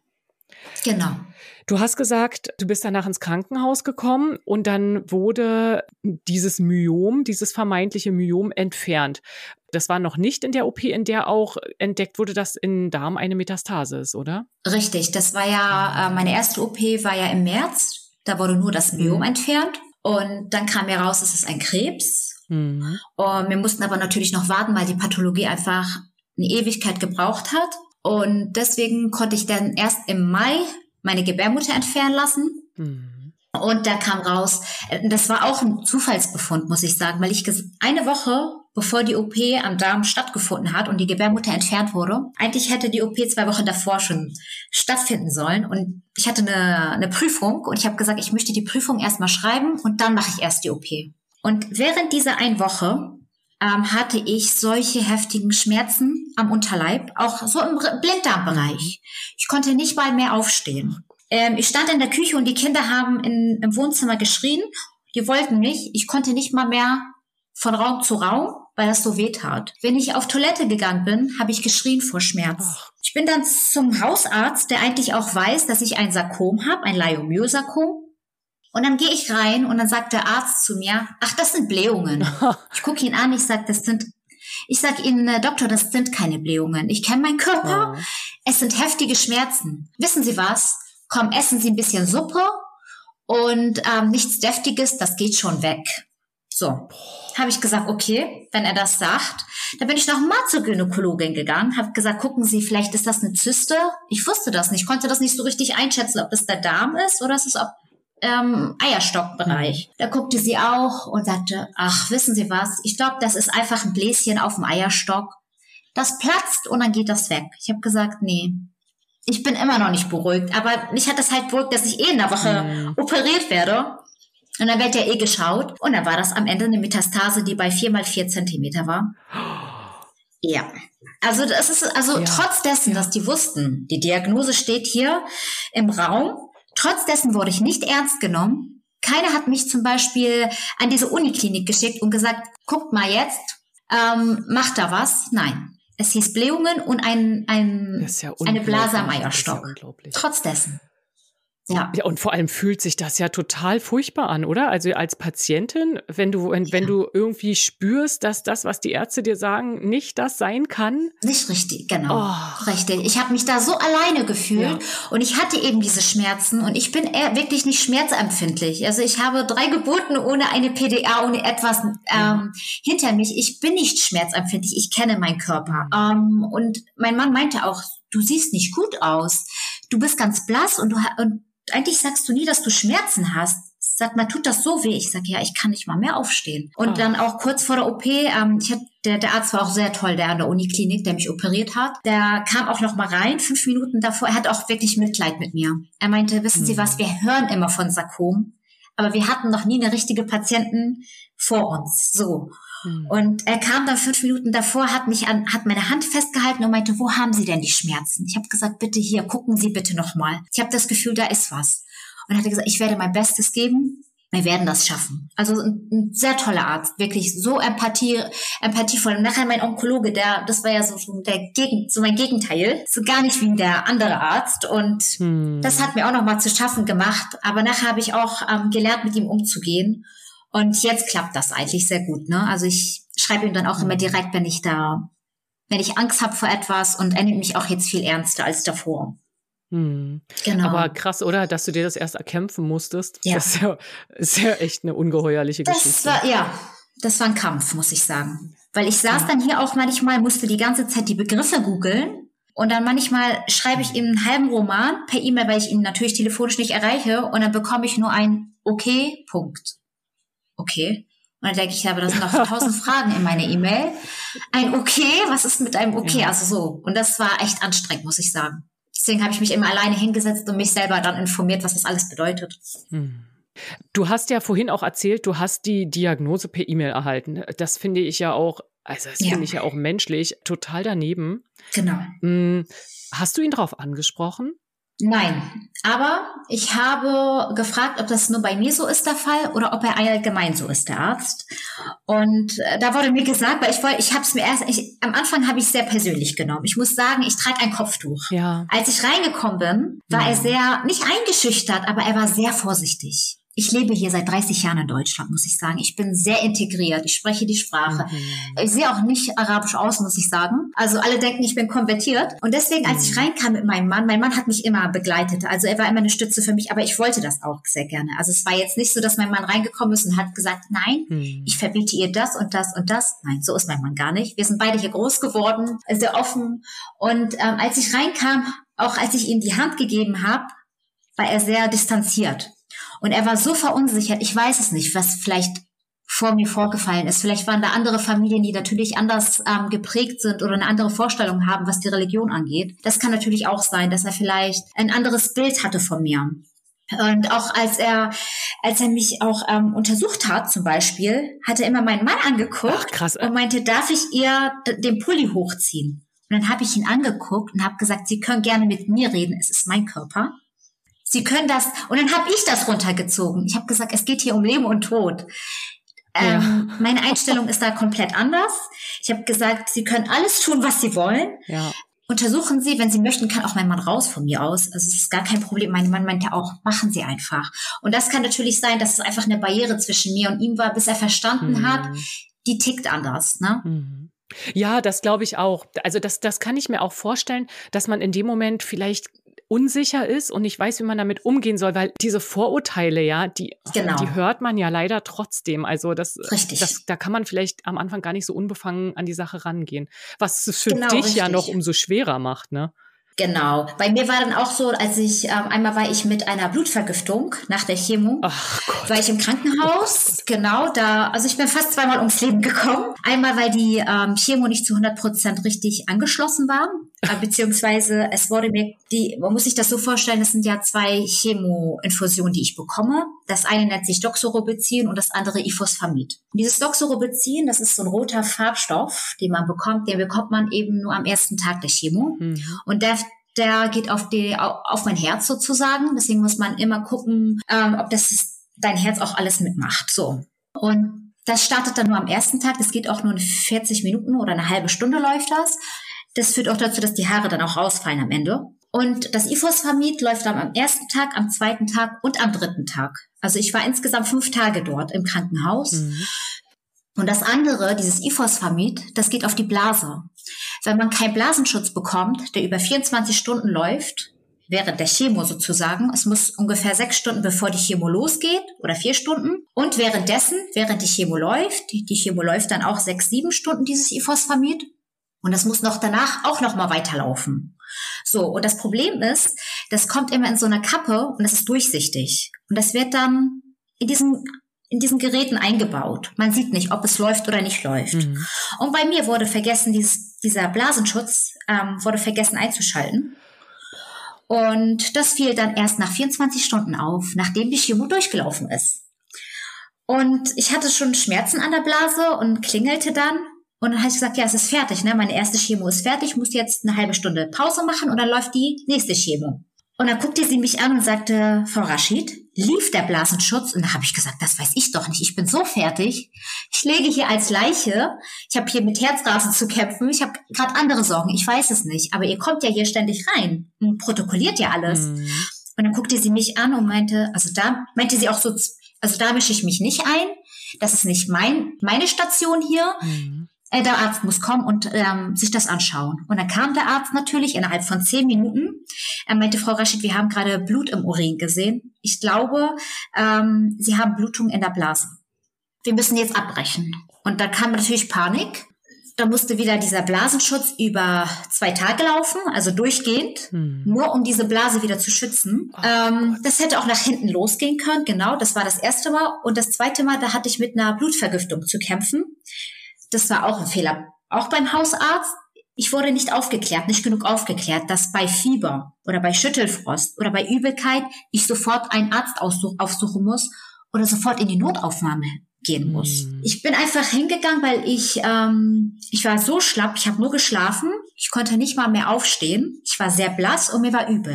Genau. Du hast gesagt, du bist danach ins Krankenhaus gekommen und dann wurde dieses Myom, dieses vermeintliche Myom entfernt. Das war noch nicht in der O P, in der auch entdeckt wurde, dass im Darm eine Metastase ist, oder? Richtig, das war ja, äh, meine erste O P war ja im März. Da wurde nur das Myom mhm. entfernt. Und dann kam mir raus, es ist ein Krebs. Mhm. Und wir mussten aber natürlich noch warten, weil die Pathologie einfach eine Ewigkeit gebraucht hat. Und deswegen konnte ich dann erst im Mai meine Gebärmutter entfernen lassen. Mhm. Und da kam raus, das war auch ein Zufallsbefund, muss ich sagen, weil ich eine Woche, bevor die O P am Darm stattgefunden hat und die Gebärmutter entfernt wurde, eigentlich hätte die O P zwei Wochen davor schon stattfinden sollen. Und ich hatte eine, eine Prüfung und ich habe gesagt, ich möchte die Prüfung erstmal schreiben und dann mache ich erst die O P. Und während dieser einen Woche ähm, hatte ich solche heftigen Schmerzen am Unterleib, auch so im Blinddarmbereich. Ich konnte nicht mal mehr aufstehen. Ähm, ich stand in der Küche und die Kinder haben in, im Wohnzimmer geschrien. Die wollten mich. Ich konnte nicht mal mehr von Raum zu Raum, weil das so weh tat. Wenn ich auf Toilette gegangen bin, habe ich geschrien vor Schmerz. Ach. Ich bin dann zum Hausarzt, der eigentlich auch weiß, dass ich ein Sarkom habe, ein Leiomyosarkom. Und dann gehe ich rein und dann sagt der Arzt zu mir, ach, das sind Blähungen. Ich gucke ihn an, ich sage, das sind, ich sage Ihnen, äh, Doktor, das sind keine Blähungen. Ich kenne meinen Körper. Ja. Es sind heftige Schmerzen. Wissen Sie was? Komm, essen Sie ein bisschen Suppe und ähm, nichts Deftiges, das geht schon weg. So, habe ich gesagt, okay, wenn er das sagt. Dann bin ich noch mal zur Gynäkologin gegangen, habe gesagt, gucken Sie, vielleicht ist das eine Zyste. Ich wusste das nicht, konnte das nicht so richtig einschätzen, ob das der Darm ist oder es ist ob ähm, Eierstockbereich. Mhm. Da guckte sie auch und sagte, ach, wissen Sie was, ich glaube, das ist einfach ein Bläschen auf dem Eierstock. Das platzt und dann geht das weg. Ich habe gesagt, nee, ich bin immer noch nicht beruhigt, aber mich hat das halt beruhigt, dass ich eh in einer Woche mhm. operiert werde. Und dann wird ja eh geschaut. Und dann war das am Ende eine Metastase, die bei vier mal vier Zentimeter war. Ja. Also das ist, also ja. trotz dessen, dass die wussten, die Diagnose steht hier im Raum, trotz dessen wurde ich nicht ernst genommen. Keiner hat mich zum Beispiel an diese Uniklinik geschickt und gesagt, guckt mal jetzt, ähm, macht da was. Nein. Es hieß Blähungen und ein, ein, ja eine Blase am Eierstock. Ja trotz dessen. Ja. Ja, und vor allem fühlt sich das ja total furchtbar an, oder? Also als Patientin, wenn du, wenn, ja. wenn du irgendwie spürst, dass das, was die Ärzte dir sagen, nicht das sein kann. Nicht richtig, genau. Oh. Richtig. Ich habe mich da so alleine gefühlt ja. und ich hatte eben diese Schmerzen und ich bin eher wirklich nicht schmerzempfindlich. Also ich habe drei Geburten ohne eine P D A, ohne etwas ja. ähm, hinter mich. Ich bin nicht schmerzempfindlich. Ich kenne meinen Körper. Ähm, und mein Mann meinte auch, du siehst nicht gut aus. Du bist ganz blass und du und eigentlich sagst du nie, dass du Schmerzen hast. Sag mal, tut das so weh? Ich sag, ja, ich kann nicht mal mehr aufstehen. Und oh. dann auch kurz vor der O P, ähm, ich hab, der, der Arzt war auch sehr toll, der an der Uniklinik, der mich operiert hat. Der kam auch noch mal rein, fünf Minuten davor. Er hat auch wirklich Mitleid mit mir. Er meinte, wissen mhm. Sie was, wir hören immer von Sarkom, aber wir hatten noch nie eine richtige Patienten vor uns. So. Mhm. Und er kam dann fünf Minuten davor, hat mich an, hat meine Hand festgehalten und meinte, wo haben Sie denn die Schmerzen? Ich habe gesagt, bitte hier, gucken Sie bitte noch mal. Ich habe das Gefühl, da ist was. Und er hat gesagt, ich werde mein Bestes geben. Wir werden das schaffen. Also ein, ein sehr toller Arzt, wirklich so Empathie, empathievoll. Und nachher mein Onkologe, der, das war ja so, so der Gegen, so mein Gegenteil, so gar nicht wie der andere Arzt. Und hm. das hat mir auch noch mal zu schaffen gemacht. Aber nachher habe ich auch ähm, gelernt, mit ihm umzugehen. Und jetzt klappt das eigentlich sehr gut, ne? Also ich schreibe ihm dann auch immer direkt, wenn ich da, wenn ich Angst habe vor etwas, und er nimmt mich auch jetzt viel ernster als davor. Hm. Genau. Aber krass, oder? Dass du dir das erst erkämpfen musstest. Ja. Das ist ja, ist ja echt eine ungeheuerliche das Geschichte. War, ja, das war ein Kampf, muss ich sagen. Weil ich saß ja. dann hier auch manchmal, musste die ganze Zeit die Begriffe googeln. Und dann manchmal schreibe ich ihm einen halben Roman per E-Mail, weil ich ihn natürlich telefonisch nicht erreiche. Und dann bekomme ich nur ein Okay, Punkt. Okay. Und dann denke ich, aber das sind noch tausend Fragen in meiner E-Mail. Ein Okay, was ist mit einem Okay? Ja. Also so. Und das war echt anstrengend, muss ich sagen. Deswegen habe ich mich immer alleine hingesetzt und mich selber dann informiert, was das alles bedeutet. Hm. Du hast ja vorhin auch erzählt, du hast die Diagnose per E-Mail erhalten. Das finde ich ja auch, also das ja. finde ich ja auch menschlich total daneben. Genau. Hm. Hast du ihn darauf angesprochen? Nein, aber ich habe gefragt, ob das nur bei mir so ist der Fall oder ob er allgemein so ist, der Arzt. Und äh, da wurde mir gesagt, weil ich wollte, ich habe es mir erst, ich, am Anfang habe ich es sehr persönlich genommen. Ich muss sagen, ich trage ein Kopftuch. Ja. Als ich reingekommen bin, war ja. er sehr, nicht eingeschüchtert, aber er war sehr vorsichtig. Ich lebe hier seit dreißig Jahren in Deutschland, muss ich sagen. Ich bin sehr integriert. Ich spreche die Sprache. Mhm. Ich sehe auch nicht arabisch aus, muss ich sagen. Also alle denken, ich bin konvertiert. Und deswegen, als mhm. ich reinkam mit meinem Mann, mein Mann hat mich immer begleitet. Also er war immer eine Stütze für mich, aber ich wollte das auch sehr gerne. Also es war jetzt nicht so, dass mein Mann reingekommen ist und hat gesagt, nein, mhm. ich verbiete ihr das und das und das. Nein, so ist mein Mann gar nicht. Wir sind beide hier groß geworden, sehr offen. Und ähm, als ich reinkam, auch als ich ihm die Hand gegeben habe, war er sehr distanziert. Und er war so verunsichert, ich weiß es nicht, was vielleicht vor mir vorgefallen ist. Vielleicht waren da andere Familien, die natürlich anders ähm, geprägt sind oder eine andere Vorstellung haben, was die Religion angeht. Das kann natürlich auch sein, dass er vielleicht ein anderes Bild hatte von mir. Und auch als er, als er mich auch ähm, untersucht hat, zum Beispiel, hat er immer meinen Mann angeguckt. Ach, krass. Und meinte, darf ich ihr d- den Pulli hochziehen? Und dann habe ich ihn angeguckt und habe gesagt, Sie können gerne mit mir reden, es ist mein Körper. Sie können das, und dann habe ich das runtergezogen. Ich habe gesagt, es geht hier um Leben und Tod. Ähm, ja. Meine Einstellung ist da komplett anders. Ich habe gesagt, Sie können alles tun, was Sie wollen. Ja. Untersuchen Sie, wenn Sie möchten, kann auch mein Mann raus von mir aus. Also es ist gar kein Problem. Mein Mann meinte auch, machen Sie einfach. Und das kann natürlich sein, dass es einfach eine Barriere zwischen mir und ihm war, bis er verstanden mhm. hat, die tickt anders, ne? Mhm. Ja, das glaube ich auch. Also das, das kann ich mir auch vorstellen, dass man in dem Moment vielleicht unsicher ist und nicht weiß, wie man damit umgehen soll, weil diese Vorurteile, ja, die, genau. die hört man ja leider trotzdem. Also das, das, da kann man vielleicht am Anfang gar nicht so unbefangen an die Sache rangehen. Was es für genau, dich richtig. ja noch umso schwerer macht, ne? Genau. Bei mir war dann auch so, als ich, ähm, einmal war ich mit einer Blutvergiftung nach der Chemo, Ach Gott. war ich im Krankenhaus, oh genau, da, also ich bin fast zweimal ums Leben gekommen. Einmal, weil die ähm, Chemo nicht zu hundert Prozent richtig angeschlossen war, äh, beziehungsweise es wurde mir, die, man muss sich das so vorstellen, das sind ja zwei Chemoinfusionen, die ich bekomme. Das eine nennt sich Doxorubicin und das andere Ifosfamid. Und dieses Doxorubicin, das ist so ein roter Farbstoff, den man bekommt, den bekommt man eben nur am ersten Tag der Chemo. Mhm. Und der Der geht auf die auf mein Herz sozusagen. Deswegen muss man immer gucken, ähm, ob das dein Herz auch alles mitmacht. So. Und das startet dann nur am ersten Tag. Das geht auch nur in vierzig Minuten oder eine halbe Stunde läuft das. Das führt auch dazu, dass die Haare dann auch rausfallen am Ende. Und das Ifosfamid läuft dann am ersten Tag, am zweiten Tag und am dritten Tag. Also ich war insgesamt fünf Tage dort im Krankenhaus. Mhm. Und das andere, dieses Ifosfamid, das geht auf die Blase. Wenn man keinen Blasenschutz bekommt, der über vierundzwanzig Stunden läuft, während der Chemo sozusagen, es muss ungefähr sechs Stunden bevor die Chemo losgeht oder vier Stunden und währenddessen, während die Chemo läuft, die, die Chemo läuft dann auch sechs, sieben Stunden, dieses Ifosfamid, und das muss noch danach auch noch mal weiterlaufen. So, und das Problem ist, das kommt immer in so einer Kappe und das ist durchsichtig und das wird dann in diesen in diesen Geräten eingebaut. Man sieht nicht, ob es läuft oder nicht läuft. Mhm. Und bei mir wurde vergessen, dieses, dieser Blasenschutz ähm, wurde vergessen einzuschalten. Und das fiel dann erst nach vierundzwanzig Stunden auf, nachdem die Chemo durchgelaufen ist. Und ich hatte schon Schmerzen an der Blase und klingelte dann. Und dann habe ich gesagt, ja, es ist fertig, ne? Meine erste Chemo ist fertig, ich muss jetzt eine halbe Stunde Pause machen und dann läuft die nächste Chemo. Und dann guckte sie mich an und sagte, Frau Rashid, lief der Blasenschutz? Und da habe ich gesagt, das weiß ich doch nicht. Ich bin so fertig. Ich lege hier als Leiche. Ich habe hier mit Herzrasen zu kämpfen. Ich habe gerade andere Sorgen. Ich weiß es nicht. Aber ihr kommt ja hier ständig rein und protokolliert ja alles. Mhm. Und dann guckte sie mich an und meinte, also da meinte sie auch so, also da mische ich mich nicht ein. Das ist nicht mein meine Station hier. Mhm. Der Arzt muss kommen und ähm, sich das anschauen. Und dann kam der Arzt natürlich innerhalb von zehn Minuten. Er meinte, Frau Rashid, wir haben gerade Blut im Urin gesehen. Ich glaube, ähm, Sie haben Blutung in der Blase. Wir müssen jetzt abbrechen. Und da kam natürlich Panik. Da musste wieder dieser Blasenschutz über zwei Tage laufen, also durchgehend, hm. nur um diese Blase wieder zu schützen. Oh, ähm, das hätte auch nach hinten losgehen können, genau. Das war das erste Mal. Und das zweite Mal, da hatte ich mit einer Blutvergiftung zu kämpfen. Das war auch ein Fehler, auch beim Hausarzt. Ich wurde nicht aufgeklärt, nicht genug aufgeklärt, dass bei Fieber oder bei Schüttelfrost oder bei Übelkeit ich sofort einen Arzt aufsuchen muss oder sofort in die Notaufnahme gehen muss. Mm. Ich bin einfach hingegangen, weil ich ähm, ich war so schlapp, ich habe nur geschlafen, ich konnte nicht mal mehr aufstehen, ich war sehr blass und mir war übel.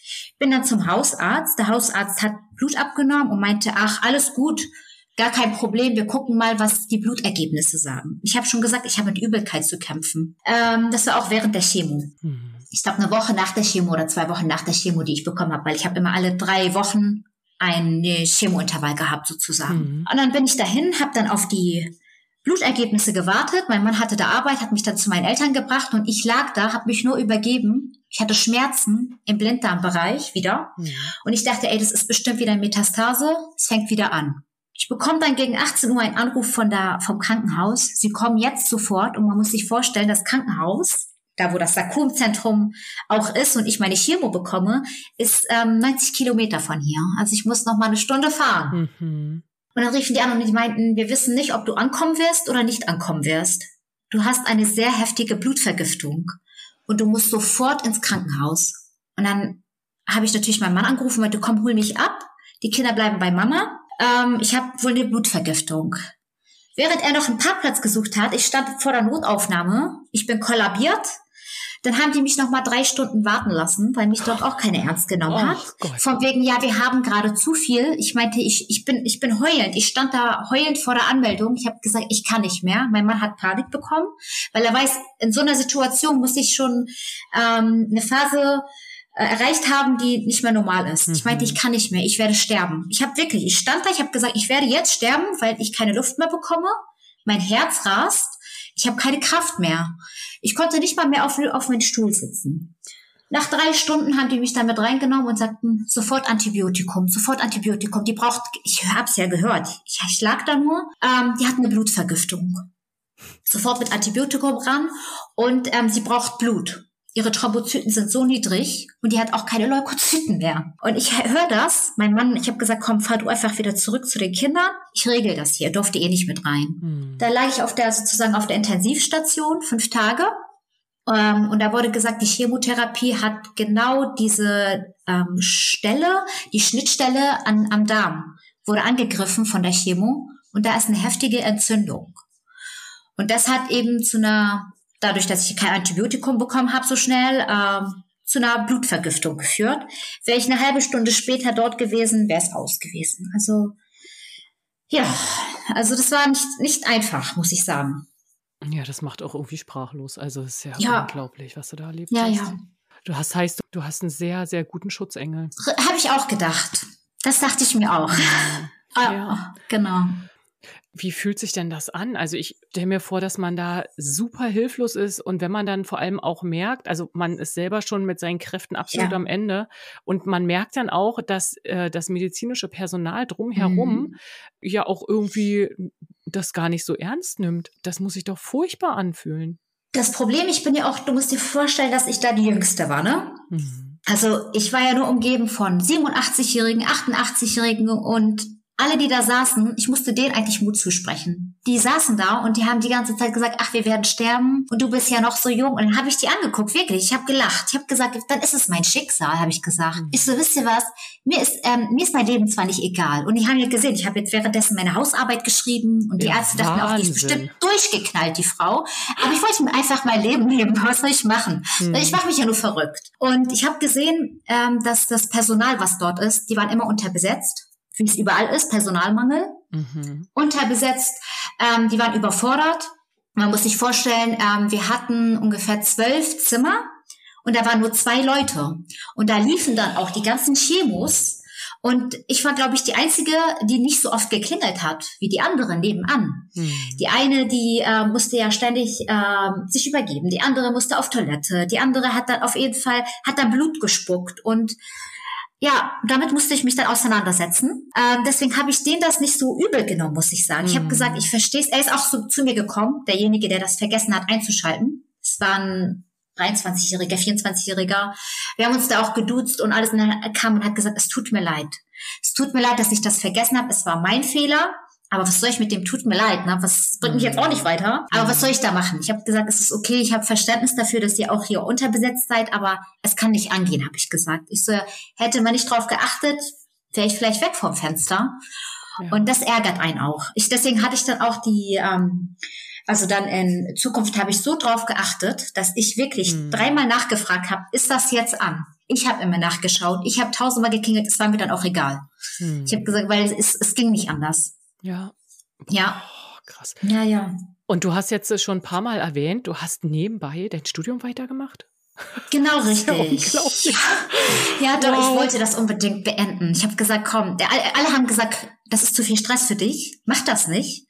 Bin dann zum Hausarzt. Der Hausarzt hat Blut abgenommen und meinte, ach, alles gut, gar kein Problem. Wir gucken mal, was die Blutergebnisse sagen. Ich habe schon gesagt, ich habe mit Übelkeit zu kämpfen. Ähm, das war auch während der Chemo. Mhm. Ich glaube, eine Woche nach der Chemo oder zwei Wochen nach der Chemo, die ich bekommen habe, weil ich habe immer alle drei Wochen eine Chemointervall gehabt sozusagen. Mhm. Und dann bin ich dahin, habe dann auf die Blutergebnisse gewartet. Mein Mann hatte da Arbeit, hat mich dann zu meinen Eltern gebracht und ich lag da, habe mich nur übergeben. Ich hatte Schmerzen im Blinddarmbereich wieder. Mhm. Und ich dachte, ey, das ist bestimmt wieder eine Metastase. Es fängt wieder an. Ich bekomme dann gegen achtzehn Uhr einen Anruf von der, vom Krankenhaus. Sie kommen jetzt sofort und man muss sich vorstellen, das Krankenhaus, da wo das Sarkomzentrum auch ist und ich meine Chemo bekomme, ist ähm, neunzig Kilometer von hier. Also ich muss noch mal eine Stunde fahren. Mhm. Und dann riefen die an und die meinten, wir wissen nicht, ob du ankommen wirst oder nicht ankommen wirst. Du hast eine sehr heftige Blutvergiftung und du musst sofort ins Krankenhaus. Und dann habe ich natürlich meinen Mann angerufen und meinte, komm, hol mich ab. Die Kinder bleiben bei Mama. Ähm, ich habe wohl eine Blutvergiftung. Während er noch einen Parkplatz gesucht hat, ich stand vor der Notaufnahme, ich bin kollabiert. Dann haben die mich noch mal drei Stunden warten lassen, weil mich dort auch keiner ernst genommen oh, hat. Gott. Von wegen, ja, wir haben gerade zu viel. Ich meinte, ich ich bin ich bin heulend. Ich stand da heulend vor der Anmeldung. Ich habe gesagt, ich kann nicht mehr. Mein Mann hat Panik bekommen, weil er weiß, in so einer Situation muss ich schon ähm, eine Phase äh, erreicht haben, die nicht mehr normal ist. Mhm. Ich meinte, ich kann nicht mehr. Ich werde sterben. Ich habe wirklich, ich stand da, ich habe gesagt, ich werde jetzt sterben, weil ich keine Luft mehr bekomme. Mein Herz rast. Ich habe keine Kraft mehr. Ich konnte nicht mal mehr auf, auf meinen Stuhl sitzen. Nach drei Stunden haben die mich dann mit reingenommen und sagten, sofort Antibiotikum, sofort Antibiotikum. Die braucht, ich hab's ja gehört, ich, ich lag da nur, ähm, die hat eine Blutvergiftung. Sofort mit Antibiotikum ran und ähm, sie braucht Blut. Ihre Thrombozyten sind so niedrig und die hat auch keine Leukozyten mehr. Und ich höre das, mein Mann, ich habe gesagt, komm, fahr du einfach wieder zurück zu den Kindern. Ich regel das hier, durfte eh nicht mit rein. Hm. Da lag ich auf der sozusagen auf der Intensivstation, fünf Tage. Ähm, und da wurde gesagt, die Chemotherapie hat genau diese ähm, Stelle, die Schnittstelle an, am Darm, wurde angegriffen von der Chemo. Und da ist eine heftige Entzündung. Und das hat eben zu einer... dadurch, dass ich kein Antibiotikum bekommen habe so schnell, ähm, zu einer Blutvergiftung geführt. Wäre ich eine halbe Stunde später dort gewesen, wäre es aus gewesen. Also ja, also das war nicht, nicht einfach, muss ich sagen. Ja, das macht auch irgendwie sprachlos. Also es ist ja, ja unglaublich, was du da erlebt ja, hast. Ja, ja. Du hast, heißt, du hast einen sehr, sehr guten Schutzengel. Habe ich auch gedacht. Das dachte ich mir auch. Ja, ja. Genau. Wie fühlt sich denn das an? Also ich stelle mir vor, dass man da super hilflos ist und wenn man dann vor allem auch merkt, also man ist selber schon mit seinen Kräften absolut ja. am Ende und man merkt dann auch, dass äh, das medizinische Personal drumherum mhm. ja auch irgendwie das gar nicht so ernst nimmt. Das muss sich doch furchtbar anfühlen. Das Problem, ich bin ja auch, du musst dir vorstellen, dass ich da die Jüngste war, ne? Mhm. Also ich war ja nur umgeben von siebenundachtzigjährigen, achtundachtzigjährigen und alle, die da saßen, ich musste denen eigentlich Mut zusprechen. Die saßen da und die haben die ganze Zeit gesagt, ach, wir werden sterben und du bist ja noch so jung. Und dann habe ich die angeguckt, wirklich. Ich habe gelacht. Ich habe gesagt, dann ist es mein Schicksal, habe ich gesagt. Mhm. Ich so, wisst ihr was, mir ist ähm, mir ist mein Leben zwar nicht egal. Und die haben ja gesehen, ich habe jetzt währenddessen meine Hausarbeit geschrieben und die ja, Ärzte dachten auch, die ist bestimmt durchgeknallt, die Frau. Aber ich wollte mir einfach mein Leben nehmen. Was soll ich machen? Mhm. Ich mache mich ja nur verrückt. Und ich habe gesehen, ähm, dass das Personal, was dort ist, die waren immer unterbesetzt. Wie es überall ist, Personalmangel, mhm. unterbesetzt, ähm, die waren überfordert. Man muss sich vorstellen, ähm, wir hatten ungefähr zwölf Zimmer und da waren nur zwei Leute. Und da liefen dann auch die ganzen Chemos und ich war, glaube ich, die Einzige, die nicht so oft geklingelt hat, wie die anderen nebenan. Mhm. Die eine, die äh, musste ja ständig äh, sich übergeben, die andere musste auf Toilette, die andere hat dann auf jeden Fall, hat dann Blut gespuckt und ja, damit musste ich mich dann auseinandersetzen. Ähm, deswegen habe ich denen das nicht so übel genommen, muss ich sagen. Mhm. Ich habe gesagt, ich verstehe es. Er ist auch so zu mir gekommen, derjenige, der das vergessen hat einzuschalten. Es war ein dreiundzwanzigjähriger, vierundzwanzigjähriger. Wir haben uns da auch geduzt und alles. Und er kam und hat gesagt, es tut mir leid. Es tut mir leid, dass ich das vergessen habe. Es war mein Fehler. Aber was soll ich mit dem tut mir leid, ne? Was bringt mich jetzt auch nicht weiter? Aber was soll ich da machen? Ich habe gesagt, es ist okay, ich habe Verständnis dafür, dass ihr auch hier unterbesetzt seid, aber es kann nicht angehen, habe ich gesagt. Ich so, hätte man nicht drauf geachtet, wäre ich vielleicht weg vom Fenster. Ja. Und das ärgert einen auch. Ich, deswegen hatte ich dann auch die, ähm, also dann in Zukunft habe ich so drauf geachtet, dass ich wirklich mhm. dreimal nachgefragt habe, ist das jetzt an? Ich habe immer nachgeschaut. Ich habe tausendmal geklingelt. Es war mir dann auch egal. Hm. Ich habe gesagt, weil es, es ging nicht anders. Ja. Boah, ja. Krass. Ja, ja. Und du hast jetzt schon ein paar Mal erwähnt, du hast nebenbei dein Studium weitergemacht? Genau, richtig. Ja, unglaublich. Ja, doch, wow. Ich wollte das unbedingt beenden. Ich habe gesagt, komm, der, alle haben gesagt, das ist zu viel Stress für dich. Mach das nicht.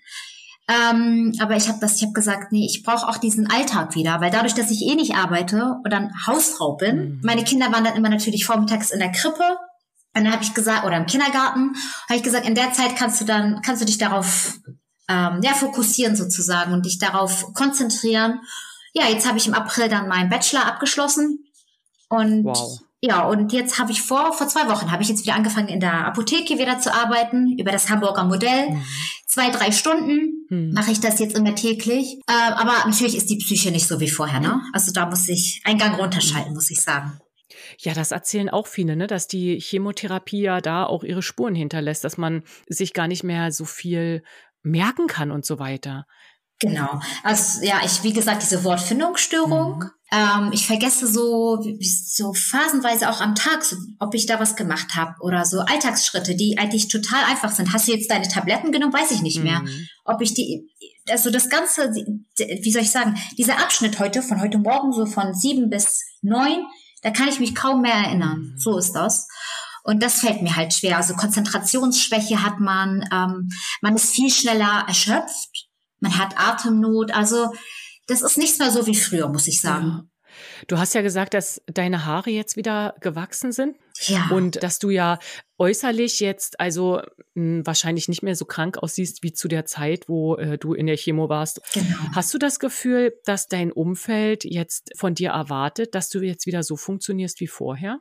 Ähm, aber ich habe das, ich habe gesagt, nee, ich brauche auch diesen Alltag wieder, weil dadurch, dass ich eh nicht arbeite und dann Hausfrau bin, mhm. meine Kinder waren dann immer natürlich vormittags in der Krippe. Und dann habe ich gesagt, oder im Kindergarten, habe ich gesagt, in der Zeit kannst du dann, kannst du dich darauf ähm, ja, fokussieren sozusagen und dich darauf konzentrieren. Ja, jetzt habe ich im April dann meinen Bachelor abgeschlossen und wow. ja, und jetzt habe ich vor, vor zwei Wochen habe ich jetzt wieder angefangen in der Apotheke wieder zu arbeiten, über das Hamburger Modell. Mhm. Zwei, drei Stunden mhm. mache ich das jetzt immer täglich. Äh, aber natürlich ist die Psyche nicht so wie vorher, ne? Also da muss ich einen Gang runterschalten, muss ich sagen. Ja, das erzählen auch viele, ne, dass die Chemotherapie ja da auch ihre Spuren hinterlässt, dass man sich gar nicht mehr so viel merken kann und so weiter. Genau. Also ja, ich, wie gesagt, diese Wortfindungsstörung. Mhm. Ähm, ich vergesse so, so phasenweise auch am Tag, so, ob ich da was gemacht habe oder so Alltagsschritte, die eigentlich total einfach sind. Hast du jetzt deine Tabletten genommen? Weiß ich nicht mhm. mehr. Ob ich die, also das Ganze, wie soll ich sagen, dieser Abschnitt heute, von heute Morgen, so von sieben bis neun, da kann ich mich kaum mehr erinnern. Mhm. So ist das. Und das fällt mir halt schwer. Also Konzentrationsschwäche hat man, ähm, man ist viel schneller erschöpft. Man hat Atemnot, also das ist nichts mehr so wie früher, muss ich sagen. Ja. Du hast ja gesagt, dass deine Haare jetzt wieder gewachsen sind. Ja. Und dass du ja äußerlich jetzt also mh, wahrscheinlich nicht mehr so krank aussiehst wie zu der Zeit, wo äh, du in der Chemo warst. Genau. Hast du das Gefühl, dass dein Umfeld jetzt von dir erwartet, dass du jetzt wieder so funktionierst wie vorher?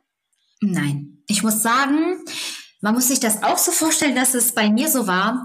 Nein. Ich muss sagen, man muss sich das auch so vorstellen, dass es bei mir so war,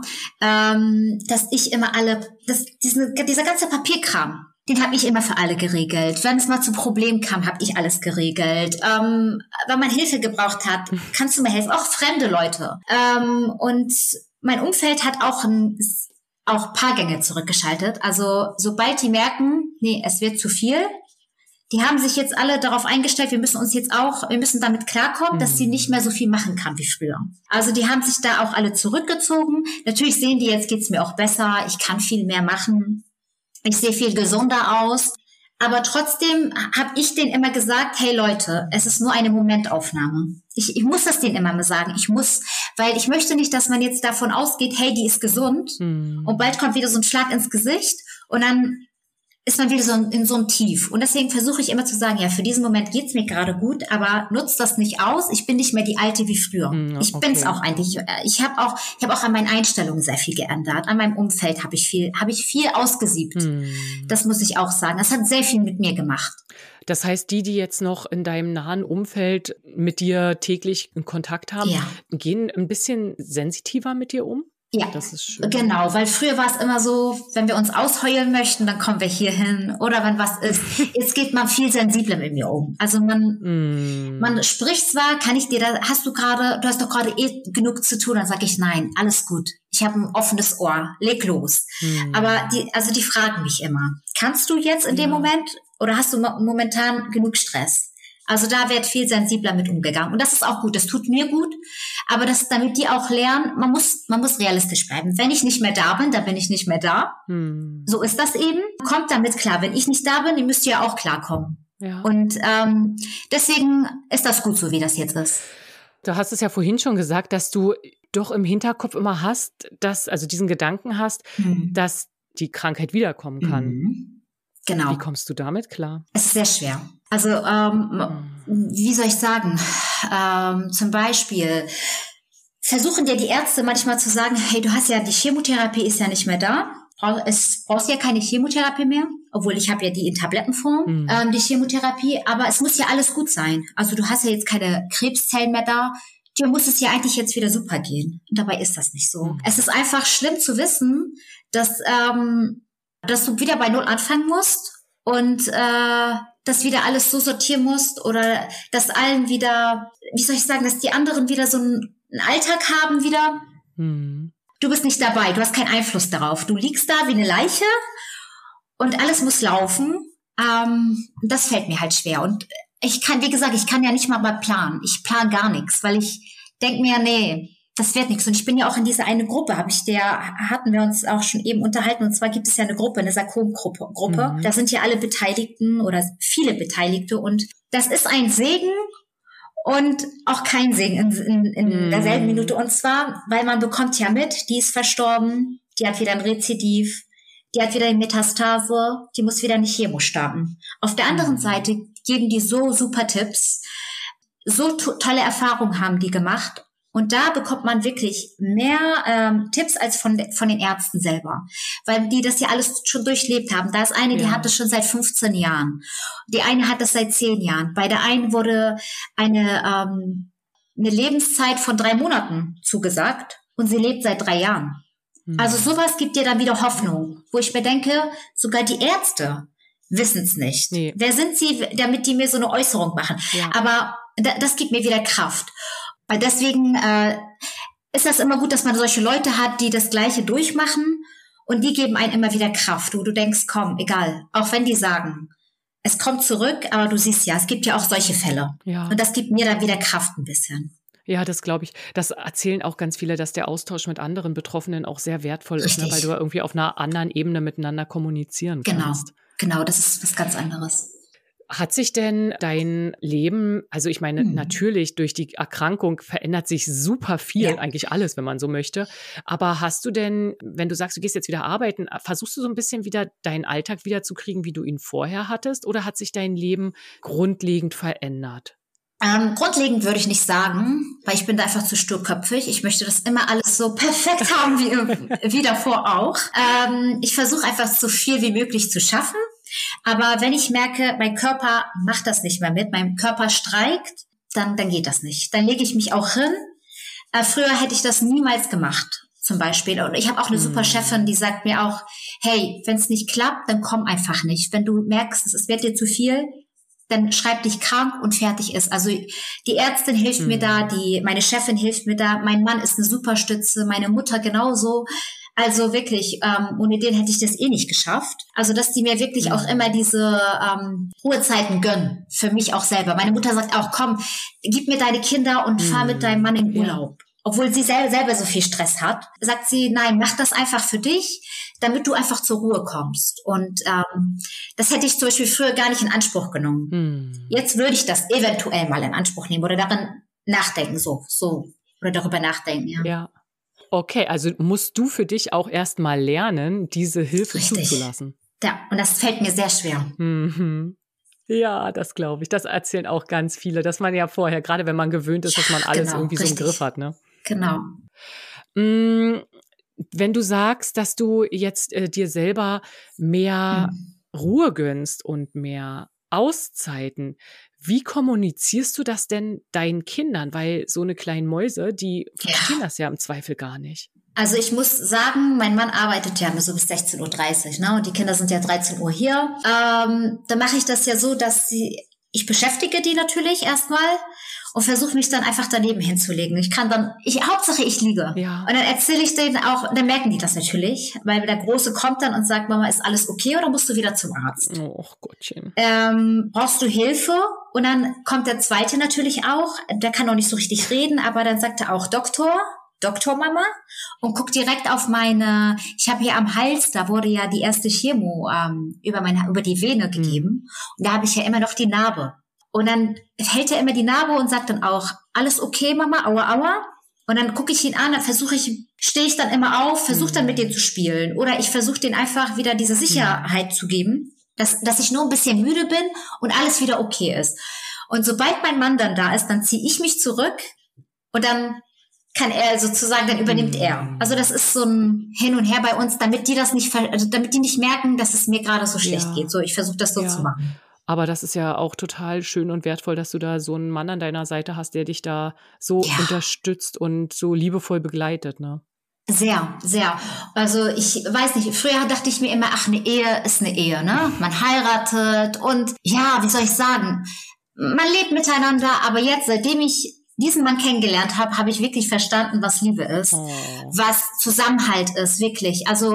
ähm, dass ich immer alle, dass diesen, dieser ganze Papierkram, den habe ich immer für alle geregelt. Wenn es mal zu Problemen kam, habe ich alles geregelt. Ähm, wenn man Hilfe gebraucht hat, kannst du mir helfen, auch fremde Leute. Ähm, und mein Umfeld hat auch ein, auch paar Gänge zurückgeschaltet. Also sobald die merken, nee, es wird zu viel, die haben sich jetzt alle darauf eingestellt, wir müssen uns jetzt auch, wir müssen damit klarkommen, dass sie nicht mehr so viel machen kann wie früher. Also die haben sich da auch alle zurückgezogen. Natürlich sehen die, jetzt geht's mir auch besser, ich kann viel mehr machen, ich sehe viel gesunder aus. Aber trotzdem habe ich denen immer gesagt, hey Leute, es ist nur eine Momentaufnahme. Ich, ich muss das denen immer mal sagen. Ich muss, weil ich möchte nicht, dass man jetzt davon ausgeht, hey, die ist gesund. Mhm. Und bald kommt wieder so ein Schlag ins Gesicht und dann ist man wieder so in so einem Tief. Und deswegen versuche ich immer zu sagen, ja, für diesen Moment geht's mir gerade gut, aber nutzt das nicht aus. Ich bin nicht mehr die Alte wie früher. Mm, okay. Ich bin's auch eigentlich. Ich habe auch, ich habe auch an meinen Einstellungen sehr viel geändert. An meinem Umfeld habe ich viel, habe ich viel ausgesiebt. Mm. Das muss ich auch sagen. Das hat sehr viel mit mir gemacht. Das heißt, die, die jetzt noch in deinem nahen Umfeld mit dir täglich in Kontakt haben, ja. gehen ein bisschen sensitiver mit dir um? Ja, das ist schön. Genau, weil früher war es immer so, wenn wir uns ausheulen möchten, dann kommen wir hier hin. Oder wenn was ist, jetzt geht man viel sensibler mit mir um. Also man, mm. man spricht zwar, kann ich dir da, hast du gerade, du hast doch gerade eh genug zu tun, dann sage ich nein, alles gut. Ich habe ein offenes Ohr, leg los. Mm. Aber die, also die fragen mich immer, kannst du jetzt in ja. dem Moment oder hast du momentan genug Stress? Also da wird viel sensibler mit umgegangen. Und das ist auch gut, das tut mir gut. Aber das, damit die auch lernen, man muss, man muss realistisch bleiben. Wenn ich nicht mehr da bin, dann bin ich nicht mehr da. Hm. So ist das eben. Kommt damit klar. Wenn ich nicht da bin, ihr müsst ja auch klarkommen. Ja. Und ähm, deswegen ist das gut so, wie das jetzt ist. Du hast es ja vorhin schon gesagt, dass du doch im Hinterkopf immer hast, dass, also diesen Gedanken hast, hm. dass die Krankheit wiederkommen kann. Mhm. Genau. Wie kommst du damit klar? Es ist sehr schwer. Also, ähm, hm. wie soll ich sagen? Ähm, zum Beispiel versuchen dir die Ärzte manchmal zu sagen, hey, du hast ja, die Chemotherapie ist ja nicht mehr da. Es brauchst ja keine Chemotherapie mehr, obwohl ich habe ja die in Tablettenform, hm. ähm, die Chemotherapie. Aber es muss ja alles gut sein. Also du hast ja jetzt keine Krebszellen mehr da. Dir muss es ja eigentlich jetzt wieder super gehen. Und dabei ist das nicht so. Hm. Es ist einfach schlimm zu wissen, dass ähm, dass du wieder bei Null anfangen musst und äh, das wieder alles so sortieren musst oder dass allen wieder, wie soll ich sagen, dass die anderen wieder so einen, einen Alltag haben wieder. Mhm. Du bist nicht dabei, du hast keinen Einfluss darauf. Du liegst da wie eine Leiche und alles muss laufen. Ähm, das fällt mir halt schwer. Und ich kann, wie gesagt, ich kann ja nicht mal mal planen. Ich plane gar nichts, weil ich denke mir, nee, das wird nichts. Und ich bin ja auch in dieser eine Gruppe, habe ich der, hatten wir uns auch schon eben unterhalten. Und zwar gibt es ja eine Gruppe, eine Sarkom-Gruppe. Gruppe. Mhm. Da sind ja alle Beteiligten oder viele Beteiligte. Und das ist ein Segen und auch kein Segen in, in, in mhm. derselben Minute. Und zwar, weil man bekommt ja mit, die ist verstorben, die hat wieder ein Rezidiv, die hat wieder eine Metastase, die muss wieder eine Chemo starten. Auf der anderen mhm. Seite geben die so super Tipps. So to- tolle Erfahrungen haben die gemacht. Und da bekommt man wirklich mehr ähm, Tipps als von, de- von den Ärzten selber, weil die das ja alles schon durchlebt haben. Da ist eine, ja. die hat das schon seit fünfzehn Jahren. Die eine hat das seit zehn Jahren. Bei der einen wurde eine, ähm, eine Lebenszeit von drei Monaten zugesagt und sie lebt seit drei Jahren. Mhm. Also sowas gibt dir dann wieder Hoffnung, wo ich mir denke, sogar die Ärzte wissen es nicht. Nee. Wer sind sie, damit die mir so eine Äußerung machen? Ja. Aber da, das gibt mir wieder Kraft. Weil deswegen äh, ist das immer gut, dass man solche Leute hat, die das Gleiche durchmachen und die geben einem immer wieder Kraft, wo du denkst, komm, egal, auch wenn die sagen, es kommt zurück, aber du siehst ja, es gibt ja auch solche Fälle. Ja. Und das gibt mir dann wieder Kraft ein bisschen. Ja, das glaube ich. Das erzählen auch ganz viele, dass der Austausch mit anderen Betroffenen auch sehr wertvoll ist, ne? Weil du irgendwie auf einer anderen Ebene miteinander kommunizieren kannst. Genau, genau, das ist was ganz anderes. Hat sich denn dein Leben, also ich meine, hm. natürlich durch die Erkrankung verändert sich super viel, ja. eigentlich alles, wenn man so möchte. Aber hast du denn, wenn du sagst, du gehst jetzt wieder arbeiten, versuchst du so ein bisschen wieder deinen Alltag wiederzukriegen, wie du ihn vorher hattest? Oder hat sich dein Leben grundlegend verändert? Ähm, grundlegend würde ich nicht sagen, weil ich bin da einfach zu sturköpfig. Ich möchte das immer alles so perfekt haben wie, wie davor auch. Ähm, ich versuche einfach so viel wie möglich zu schaffen. Aber wenn ich merke, mein Körper macht das nicht mehr mit, mein Körper streikt, dann, dann geht das nicht. Dann lege ich mich auch hin. Äh, früher hätte ich das niemals gemacht, zum Beispiel. Und ich habe auch eine super Chefin, die sagt mir auch, hey, wenn es nicht klappt, dann komm einfach nicht. Wenn du merkst, es wird dir zu viel, dann schreib dich krank und fertig ist. Also die Ärztin hilft mhm. mir da, die meine Chefin hilft mir da, mein Mann ist eine super Stütze, meine Mutter genauso. Also wirklich, ähm, ohne den hätte ich das eh nicht geschafft. Also dass die mir wirklich mhm. auch immer diese ähm, Ruhezeiten gönnen, für mich auch selber. Meine Mutter sagt auch, komm, gib mir deine Kinder und mhm. fahr mit deinem Mann in Urlaub. Ja. Obwohl sie sel- selber so viel Stress hat, sagt sie, nein, mach das einfach für dich, damit du einfach zur Ruhe kommst. Und ähm, das hätte ich zum Beispiel früher gar nicht in Anspruch genommen. Mhm. Jetzt würde ich das eventuell mal in Anspruch nehmen oder darin nachdenken, so, so, oder darüber nachdenken, ja. Ja. Okay, also musst du für dich auch erst mal lernen, diese Hilfe Richtig. zuzulassen. Ja, und das fällt mir sehr schwer. Mhm. Ja, das glaube ich. Das erzählen auch ganz viele, dass man ja vorher, gerade wenn man gewöhnt ist, ja, dass man alles genau, irgendwie richtig. so im Griff hat, ne? Genau. Mhm. Wenn du sagst, dass du jetzt äh, dir selber mehr mhm. Ruhe gönnst und mehr Auszeiten, wie kommunizierst du das denn deinen Kindern? Weil so eine kleine Mäuse, die verstehen ja. das ja im Zweifel gar nicht. Also ich muss sagen, mein Mann arbeitet ja so bis sechzehn Uhr dreißig, ne? Und die Kinder sind ja dreizehn Uhr hier. Ähm, dann mache ich das ja so, dass sie, ich beschäftige die natürlich erstmal und versuche mich dann einfach daneben hinzulegen. Ich kann dann, ich Hauptsache ich liege. Ja. Und dann erzähle ich denen auch, dann merken die das natürlich, weil der Große kommt dann und sagt, Mama, ist alles okay oder musst du wieder zum Arzt? Oh Gottchen. Ähm, brauchst du Hilfe? Und dann kommt der Zweite natürlich auch, der kann noch nicht so richtig reden, aber dann sagt er auch Doktor, Doktor Mama und guckt direkt auf meine, ich habe hier am Hals, da wurde ja die erste Chemo ähm, über meine, über die Vene gegeben mhm. und da habe ich ja immer noch die Narbe. Und dann hält er immer die Narbe und sagt dann auch, alles okay, Mama, aua, aua. Und dann gucke ich ihn an, dann versuche ich, stehe ich dann immer auf, versuche dann mit dem zu spielen. Oder ich versuche den einfach wieder diese Sicherheit zu geben, dass, dass ich nur ein bisschen müde bin und alles wieder okay ist. Und sobald mein Mann dann da ist, dann ziehe ich mich zurück und dann kann er sozusagen, dann übernimmt er. Also das ist so ein Hin und Her bei uns, damit die das nicht, also damit die nicht merken, dass es mir gerade so schlecht ja. geht. So, ich versuche das so ja. zu machen. Aber das ist ja auch total schön und wertvoll, dass du da so einen Mann an deiner Seite hast, der dich da so ja. unterstützt und so liebevoll begleitet, ne? Sehr, sehr. Also ich weiß nicht, früher dachte ich mir immer, ach, eine Ehe ist eine Ehe, ne? Man heiratet und ja, wie soll ich sagen, man lebt miteinander, aber jetzt, seitdem ich diesen Mann kennengelernt habe, habe ich wirklich verstanden, was Liebe ist, oh. was Zusammenhalt ist, wirklich. Also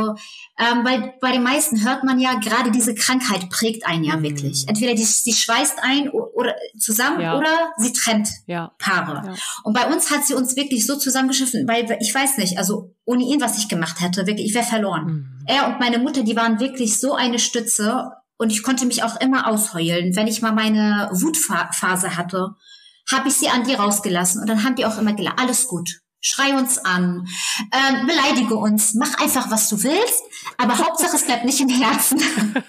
Ähm, weil bei den meisten hört man ja, gerade diese Krankheit prägt einen ja Mhm. wirklich. Entweder die, sie schweißt ein oder zusammen Ja. oder sie trennt Ja. Paare. Ja. Und bei uns hat sie uns wirklich so zusammengeschiffen, weil ich weiß nicht, also ohne ihn, was ich gemacht hätte, wirklich, ich wäre verloren. Mhm. Er und meine Mutter, die waren wirklich so eine Stütze und ich konnte mich auch immer ausheulen. Wenn ich mal meine Wutphase hatte, habe ich sie an die rausgelassen und dann haben die auch immer gelacht, alles gut. Schrei uns an, äh, beleidige uns, mach einfach, was du willst, aber Hauptsache es bleibt nicht im Herzen.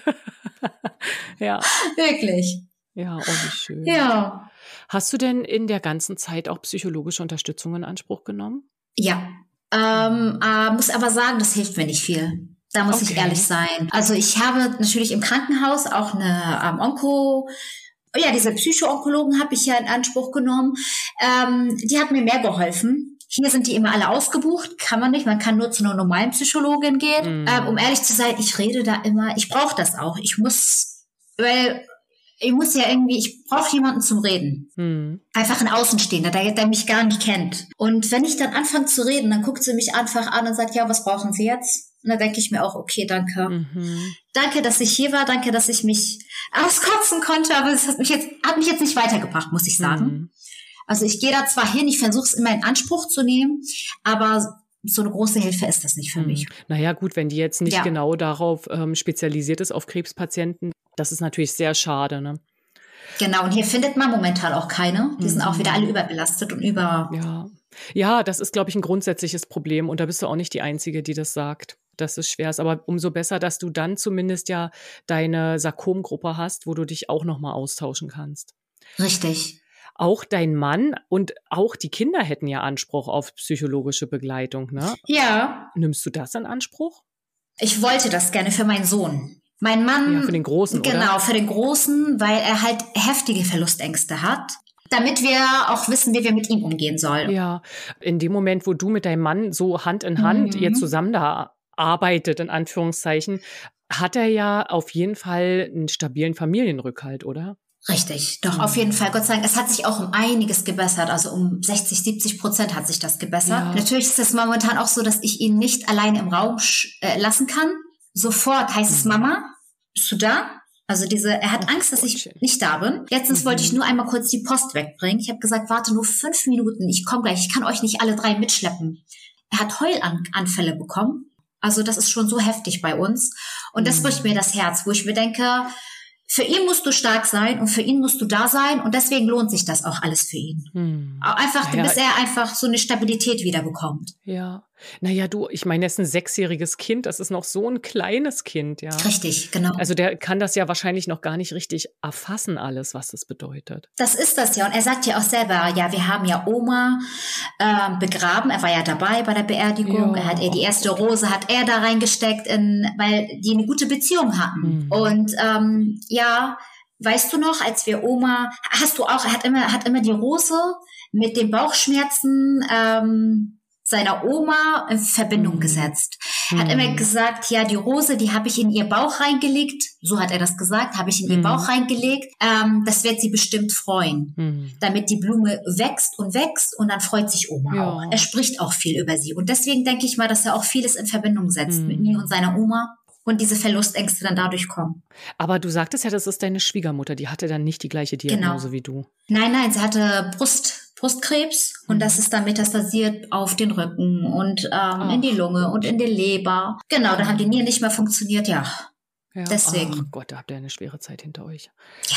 Ja. Wirklich. Ja, oh, wie schön. Ja. Hast du denn in der ganzen Zeit auch psychologische Unterstützung in Anspruch genommen? Ja. Ähm, äh, muss aber sagen, das hilft mir nicht viel. Da muss Okay. ich ehrlich sein. Also ich habe natürlich im Krankenhaus auch eine ähm, Onko, ja, diese Psycho-Onkologen habe ich ja in Anspruch genommen. Ähm, die hat mir mehr geholfen. Hier sind die immer alle ausgebucht, kann man nicht. Man kann nur zu einer normalen Psychologin gehen. Mm. Ähm, um ehrlich zu sein, ich rede da immer, ich brauche das auch. Ich muss, weil ich muss ja irgendwie, ich brauche jemanden zum Reden. Mm. Einfach ein Außenstehender, der, der mich gar nicht kennt. Und wenn ich dann anfange zu reden, dann guckt sie mich einfach an und sagt, ja, was brauchen Sie jetzt? Und dann denke ich mir auch, okay, danke. Mhm. Danke, dass ich hier war, danke, dass ich mich auskotzen konnte, aber es hat mich jetzt, hat mich jetzt nicht weitergebracht, muss ich sagen. Mhm. Also ich gehe da zwar hin, ich versuche es immer in Anspruch zu nehmen, aber so eine große Hilfe ist das nicht für Mhm. mich. Naja, gut, wenn die jetzt nicht Ja. genau darauf ähm, spezialisiert ist, auf Krebspatienten, das ist natürlich sehr schade, ne? Genau, und hier findet man momentan auch keine. Die sind auch wieder alle überbelastet und über... Ja, ja, das ist, glaube ich, ein grundsätzliches Problem und da bist du auch nicht die Einzige, die das sagt, dass es schwer ist. Aber umso besser, dass du dann zumindest ja deine Sarkomgruppe hast, wo du dich auch nochmal austauschen kannst. Richtig. Auch dein Mann und auch die Kinder hätten ja Anspruch auf psychologische Begleitung, ne? Ja, Nimmst du das in Anspruch? ich wollte das gerne für meinen Sohn. Mein Mann... Ja, für den Großen, oder? Genau, für den Großen, weil er halt heftige Verlustängste hat, damit wir auch wissen, wie wir mit ihm umgehen sollen. Ja, in dem Moment, wo du mit deinem Mann so Hand in Hand Mhm. ihr zusammen da arbeitet, in Anführungszeichen, hat er ja auf jeden Fall einen stabilen Familienrückhalt, oder? Richtig, doch, auf jeden Fall. Gott sei Dank, es hat sich auch um einiges gebessert, also um sechzig, siebzig Prozent hat sich das gebessert. Ja. Natürlich ist es momentan auch so, dass ich ihn nicht allein im Raum sch- äh, lassen kann. Sofort heißt es, Mama, bist du da? Also diese, er hat Ach, Angst, dass ich Gottchen. nicht da bin. Letztens Mhm. wollte ich nur einmal kurz die Post wegbringen. Ich habe gesagt, warte nur fünf Minuten, ich komme gleich, ich kann euch nicht alle drei mitschleppen. Er hat Heulanfälle bekommen. Also das ist schon so heftig bei uns. Und das Mhm. bricht mir das Herz, wo ich mir denke, für ihn musst du stark sein und für ihn musst du da sein und deswegen lohnt sich das auch alles für ihn. Hm. Auch Einfach, Naja. bis er einfach so eine Stabilität wieder bekommt. Ja. Naja, du, ich meine, das ist ein sechsjähriges Kind, das ist noch so ein kleines Kind, ja. Richtig, genau. Also der kann das ja wahrscheinlich noch gar nicht richtig erfassen, alles, was das bedeutet. Das ist das ja. Und er sagt ja auch selber, ja, wir haben ja Oma ähm, begraben. Er war ja dabei bei der Beerdigung. Ja, Er hat er die oh erste Gott. Rose hat er da reingesteckt, in, weil die eine gute Beziehung hatten. Mhm. Und ähm, ja, weißt du noch, als wir Oma, hast du auch, er hat immer, hat immer die Rose mit den Bauchschmerzen ähm, seiner Oma in Verbindung Mhm. gesetzt. Er hat immer gesagt, ja, die Rose, die habe ich in ihr Bauch reingelegt. So hat er das gesagt, habe ich in ihr Mhm. Bauch reingelegt. Ähm, das wird sie bestimmt freuen. Hm. Damit die Blume wächst und wächst und dann freut sich Oma Ja. auch. Er spricht auch viel über sie. Und deswegen denke ich mal, dass er auch vieles in Verbindung setzt Mhm. mit mir und seiner Oma und diese Verlustängste dann dadurch kommen. Aber du sagtest ja, das ist deine Schwiegermutter, die hatte dann nicht die gleiche Diagnose Genau. wie du. Nein, nein, sie hatte Brust, Brustkrebs und Mhm. das ist dann metastasiert auf den Rücken und ähm, Ach, in die Lunge und in die Leber. Genau, da haben die Nieren nicht mehr funktioniert, ja. Ja. Deswegen. Ach Gott, da habt ihr eine schwere Zeit hinter euch. Ja.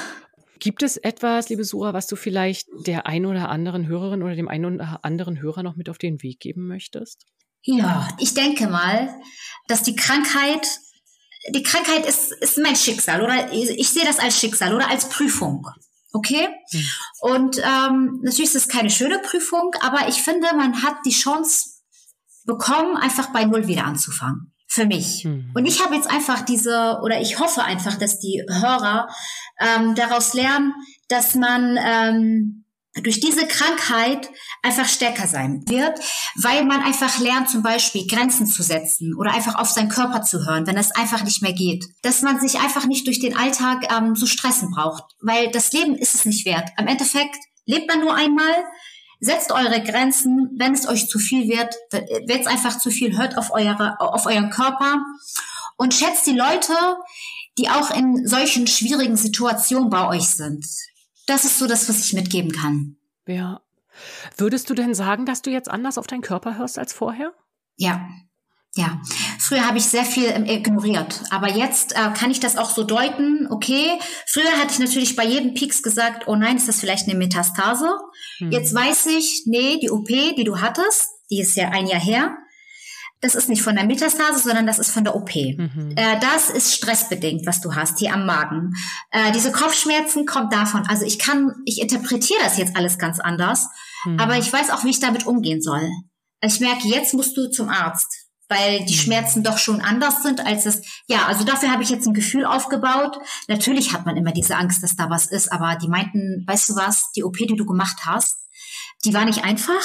Gibt es etwas, liebe Sura, was du vielleicht der einen oder anderen Hörerin oder dem einen oder anderen Hörer noch mit auf den Weg geben möchtest? Ja, ich denke mal, dass die Krankheit, die Krankheit ist, ist mein Schicksal oder ich, ich sehe das als Schicksal oder als Prüfung. Okay? Hm. Und ähm, natürlich ist es keine schöne Prüfung, aber ich finde, man hat die Chance bekommen, einfach bei Null wieder anzufangen. Für mich. Hm. Und ich habe jetzt einfach diese, oder ich hoffe einfach, dass die Hörer ähm, daraus lernen, dass man ähm, durch diese Krankheit einfach stärker sein wird, weil man einfach lernt, zum Beispiel Grenzen zu setzen oder einfach auf seinen Körper zu hören, wenn es einfach nicht mehr geht. Dass man sich einfach nicht durch den Alltag ähm, so stressen braucht, weil das Leben ist es nicht wert. Am Endeffekt lebt man nur einmal, setzt eure Grenzen. Wenn es euch zu viel wird, wird es einfach zu viel, hört auf, eure, auf euren Körper und schätzt die Leute, die auch in solchen schwierigen Situationen bei euch sind. Das ist so das, was ich mitgeben kann. Ja. Würdest du denn sagen, dass du jetzt anders auf deinen Körper hörst als vorher? Ja. Ja, früher habe ich sehr viel ähm, ignoriert, aber jetzt äh, kann ich das auch so deuten, okay, früher hatte ich natürlich bei jedem Pieks gesagt, oh nein, ist das vielleicht eine Metastase? Hm. Jetzt weiß ich, nee, die O P, die du hattest, die ist ja ein Jahr her, das ist nicht von der Metastase, sondern das ist von der O P. Mhm. Äh, das ist stressbedingt, was du hast, hier am Magen. Äh, diese Kopfschmerzen kommt davon, also ich kann, ich interpretiere das jetzt alles ganz anders, hm. aber ich weiß auch, wie ich damit umgehen soll. Ich merke, jetzt musst du zum Arzt, weil die Schmerzen doch schon anders sind als es, ja, also dafür habe ich jetzt ein Gefühl aufgebaut. Natürlich hat man immer diese Angst, dass da was ist, aber die meinten, weißt du was, die O P, die du gemacht hast, die war nicht einfach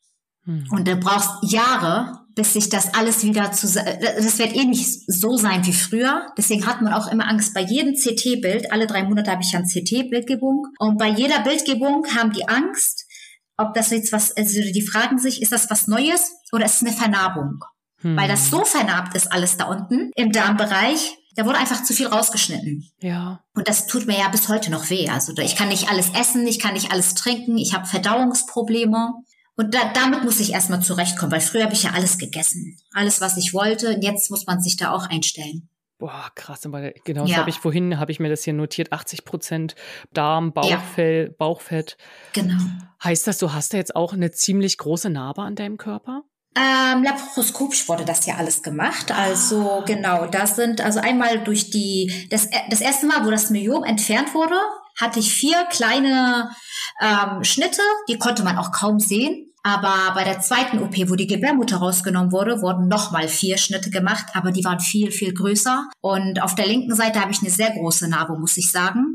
hm. und du brauchst Jahre, bis sich das alles wieder zu, das wird eh nicht so sein wie früher. Deswegen hat man auch immer Angst bei jedem C T-Bild. Alle drei Monate habe ich ja eine C T-Bildgebung und bei jeder Bildgebung haben die Angst, ob das jetzt was, also die fragen sich, ist das was Neues oder ist es eine Vernarbung? Hm. Weil das so vernarbt ist, alles da unten im Darmbereich, da wurde einfach zu viel rausgeschnitten. Ja. Und das tut mir ja bis heute noch weh. Also ich kann nicht alles essen, ich kann nicht alles trinken, ich habe Verdauungsprobleme. Und da, damit muss ich erstmal zurechtkommen, weil früher habe ich ja alles gegessen. Alles, was ich wollte. Und jetzt muss man sich da auch einstellen. Boah, krass. Genau, das ja. habe ich vorhin, habe ich mir das hier notiert, achtzig Prozent Darm, Bauchfell, ja. Bauchfett. Genau. Heißt das, du hast da jetzt auch eine ziemlich große Narbe an deinem Körper? Ähm, laparoskopisch wurde das ja alles gemacht. Also genau, das sind also einmal durch die, das, das erste Mal, wo das Myom entfernt wurde, hatte ich vier kleine ähm, Schnitte, die konnte man auch kaum sehen. Aber bei der zweiten O P, wo die Gebärmutter rausgenommen wurde, wurden nochmal vier Schnitte gemacht, aber die waren viel, viel größer. Und auf der linken Seite habe ich eine sehr große Narbe, muss ich sagen.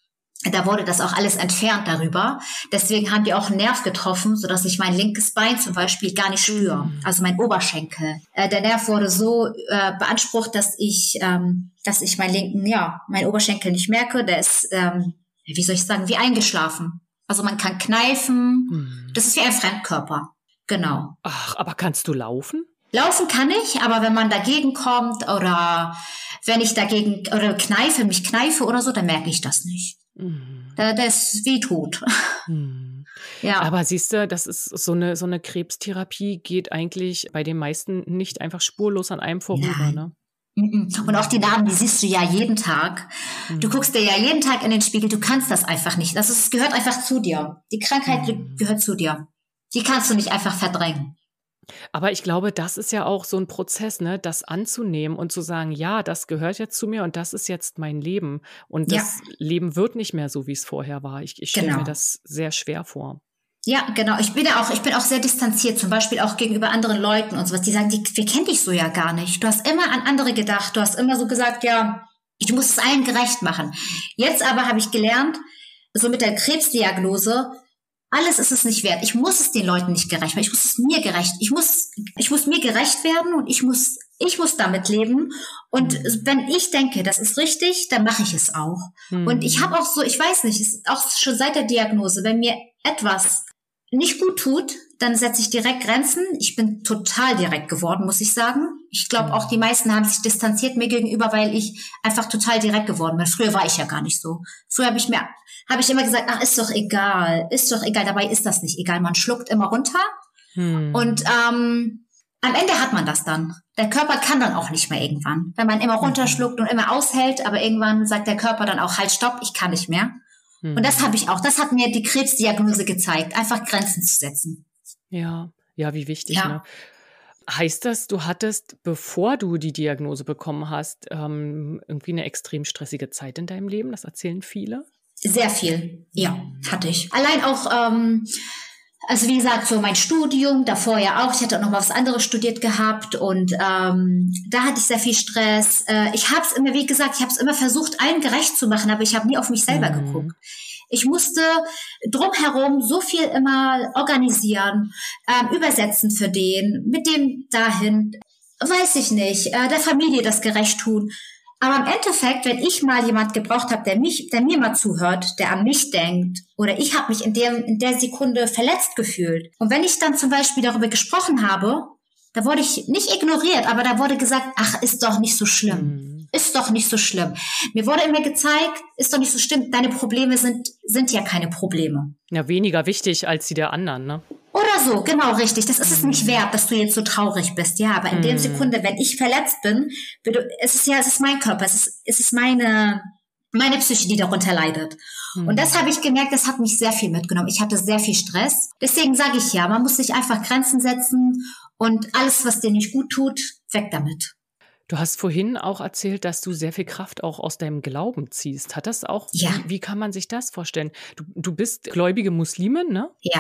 Da wurde das auch alles entfernt darüber. Deswegen haben die auch einen Nerv getroffen, sodass ich mein linkes Bein zum Beispiel gar nicht spüre. Also mein Oberschenkel. Äh, der Nerv wurde so äh, beansprucht, dass ich, ähm, dass ich meinen linken, ja, meinen Oberschenkel nicht merke. Der ist, ähm, wie soll ich sagen, wie eingeschlafen. Also man kann kneifen. Hm. Das ist wie ein Fremdkörper. Genau. Ach, aber kannst du laufen? Laufen kann ich, aber wenn man dagegen kommt oder wenn ich dagegen oder kneife, mich kneife oder so, dann merke ich das nicht. Mhm. Da, das ist wie tot. Mhm. Ja. Aber siehst du, das ist so eine, so eine Krebstherapie geht eigentlich bei den meisten nicht einfach spurlos an einem vorüber, Nein. ne? Und auch die Narben, die siehst du ja jeden Tag. Mhm. Du guckst dir ja jeden Tag in den Spiegel, du kannst das einfach nicht. Das ist, es gehört einfach zu dir. Die Krankheit mhm. gehört zu dir. Die kannst du nicht einfach verdrängen. Aber ich glaube, das ist ja auch so ein Prozess, ne, das anzunehmen und zu sagen, ja, das gehört jetzt zu mir und das ist jetzt mein Leben. Und das ja. Leben wird nicht mehr so, wie es vorher war. Ich, ich stelle genau. mir das sehr schwer vor. Ja, genau. Ich bin ja auch, ich bin auch sehr distanziert, zum Beispiel auch gegenüber anderen Leuten und sowas. Die sagen, die, wir kennen dich so ja gar nicht. Du hast immer an andere gedacht. Du hast immer so gesagt, ja, ich muss es allen gerecht machen. Jetzt aber habe ich gelernt, so mit der Krebsdiagnose, alles ist es nicht wert. Ich muss es den Leuten nicht gerecht machen. Ich muss es mir gerecht. Ich muss, ich muss mir gerecht werden und ich muss, ich muss damit leben. Und wenn ich denke, das ist richtig, dann mache ich es auch. Mhm. Und ich habe auch so, ich weiß nicht, ist auch schon seit der Diagnose, wenn mir etwas nicht gut tut, dann setze ich direkt Grenzen. Ich bin total direkt geworden, muss ich sagen. Ich glaube, auch die meisten haben sich distanziert mir gegenüber, weil ich einfach total direkt geworden bin. Früher war ich ja gar nicht so. Früher habe ich mir, habe ich immer gesagt, ach, ist doch egal, ist doch egal. Dabei ist das nicht egal. Man schluckt immer runter. Hm. Und ähm, am Ende hat man das dann. Der Körper kann dann auch nicht mehr irgendwann. Wenn man immer runterschluckt und immer aushält, aber irgendwann sagt der Körper dann auch, halt, stopp, ich kann nicht mehr. Hm. Und das habe ich auch. Das hat mir die Krebsdiagnose gezeigt, einfach Grenzen zu setzen. Ja, ja, wie wichtig, ja. ne? Heißt das, du hattest, bevor du die Diagnose bekommen hast, ähm, irgendwie eine extrem stressige Zeit in deinem Leben? Das erzählen viele. Sehr viel, ja, hatte ich. Allein auch, ähm, also wie gesagt, so mein Studium, davor ja auch. Ich hatte auch noch mal was anderes studiert gehabt und ähm, da hatte ich sehr viel Stress. Äh, ich habe es immer, wie gesagt, ich habe es immer versucht, allen gerecht zu machen, aber ich habe nie auf mich selber mhm. geguckt. Ich musste drumherum so viel immer organisieren, ähm, übersetzen für den, mit dem dahin, weiß ich nicht, äh, der Familie das gerecht tun. Aber im Endeffekt, wenn ich mal jemand gebraucht habe, der mich, der mir mal zuhört, der an mich denkt, oder ich habe mich in der, in der Sekunde verletzt gefühlt. Und wenn ich dann zum Beispiel darüber gesprochen habe, da wurde ich nicht ignoriert, aber da wurde gesagt, ach, ist doch nicht so schlimm. Mhm. Ist doch nicht so schlimm. Mir wurde immer gezeigt, ist doch nicht so schlimm, deine Probleme sind, sind ja keine Probleme. Ja, weniger wichtig als die der anderen, ne? Oder so, genau, richtig. Das ist es nicht wert, dass du jetzt so traurig bist. Ja, aber in mm. der Sekunde, wenn ich verletzt bin, es ist ja, es ist mein Körper, es ist, es ist meine, meine Psyche, die darunter leidet. Mm. Und das habe ich gemerkt, das hat mich sehr viel mitgenommen. Ich hatte sehr viel Stress. Deswegen sage ich ja, man muss sich einfach Grenzen setzen und alles, was dir nicht gut tut, weg damit. Du hast vorhin auch erzählt, dass du sehr viel Kraft auch aus deinem Glauben ziehst. Hat das auch, ja. wie, wie kann man sich das vorstellen? Du, du bist gläubige Muslimin, ne? Ja.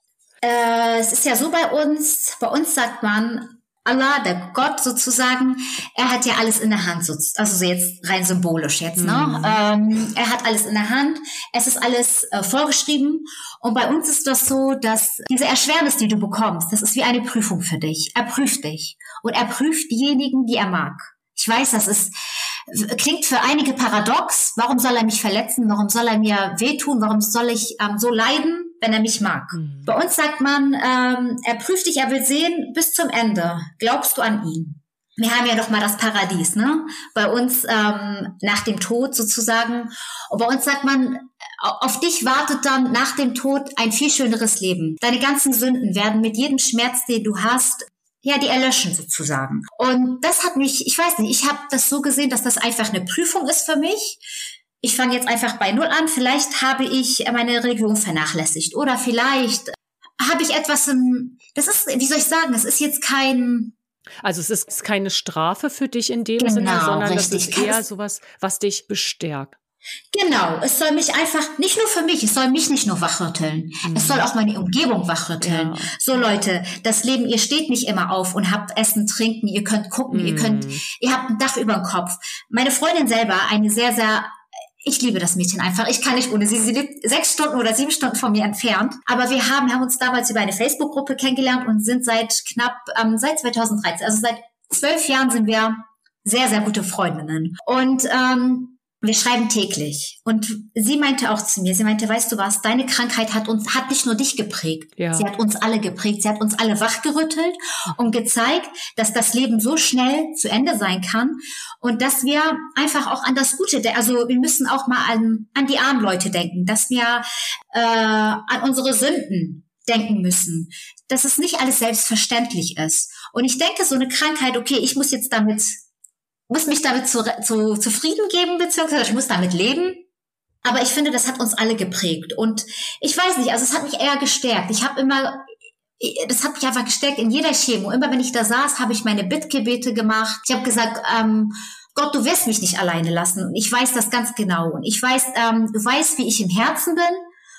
Äh, es ist ja so bei uns, bei uns sagt man, Allah, der Gott sozusagen, er hat ja alles in der Hand, also jetzt rein symbolisch jetzt, ne? Mhm. Ähm, er hat alles in der Hand, es ist alles äh, vorgeschrieben und bei uns ist das so, dass diese Erschwernis, die du bekommst, das ist wie eine Prüfung für dich. Er prüft dich und er prüft diejenigen, die er mag. Ich weiß, das ist klingt für einige paradox. Warum soll er mich verletzen? Warum soll er mir wehtun? Warum soll ich ähm, so leiden, wenn er mich mag? Mhm. Bei uns sagt man, ähm, er prüft dich, er will sehen bis zum Ende. Glaubst du an ihn? Wir haben ja noch mal das Paradies, ne? Bei uns ähm, nach dem Tod sozusagen. Und bei uns sagt man, auf dich wartet dann nach dem Tod ein viel schöneres Leben. Deine ganzen Sünden werden mit jedem Schmerz, den du hast, ja, die erlöschen sozusagen. Und das hat mich, ich weiß nicht, ich habe das so gesehen, dass das einfach eine Prüfung ist für mich. Ich fange jetzt einfach bei Null an. Vielleicht habe ich meine Religion vernachlässigt oder vielleicht habe ich etwas im, das ist, wie soll ich sagen, das ist jetzt kein... Also es ist keine Strafe für dich in dem genau, Sinne, sondern richtig. Das ist eher sowas, was dich bestärkt. Genau, es soll mich einfach, nicht nur für mich, es soll mich nicht nur wachrütteln, mhm. es soll auch meine Umgebung wachrütteln. Ja. So Leute, das Leben, ihr steht nicht immer auf und habt Essen, Trinken, ihr könnt gucken, mhm. ihr könnt, ihr habt ein Dach über dem Kopf. Meine Freundin selber, eine sehr, sehr, ich liebe das Mädchen einfach, ich kann nicht ohne sie, sie lebt sechs Stunden oder sieben Stunden von mir entfernt, aber wir haben, haben uns damals über eine Facebook-Gruppe kennengelernt und sind seit knapp, ähm, seit zweitausenddreizehn, also seit zwölf Jahren sind wir sehr, sehr gute Freundinnen. Und, ähm, wir schreiben täglich. Und sie meinte auch zu mir, sie meinte, weißt du was, deine Krankheit hat uns, hat nicht nur dich geprägt. Ja. Sie hat uns alle geprägt. Sie hat uns alle wachgerüttelt und gezeigt, dass das Leben so schnell zu Ende sein kann und dass wir einfach auch an das Gute, also wir müssen auch mal an, an die armen Leute denken, dass wir äh, an unsere Sünden denken müssen, dass es nicht alles selbstverständlich ist. Und ich denke, so eine Krankheit, okay, ich muss jetzt damit muss mich damit zu, zu, zufrieden geben, beziehungsweise ich muss damit leben. Aber ich finde, das hat uns alle geprägt. Und ich weiß nicht, also es hat mich eher gestärkt. Ich habe immer, das hat mich einfach gestärkt in jeder Chemo. Immer wenn ich da saß, habe ich meine Bittgebete gemacht. Ich habe gesagt, ähm, Gott, du wirst mich nicht alleine lassen. Und ich weiß das ganz genau. Und ich weiß, ähm, du weißt, wie ich im Herzen bin.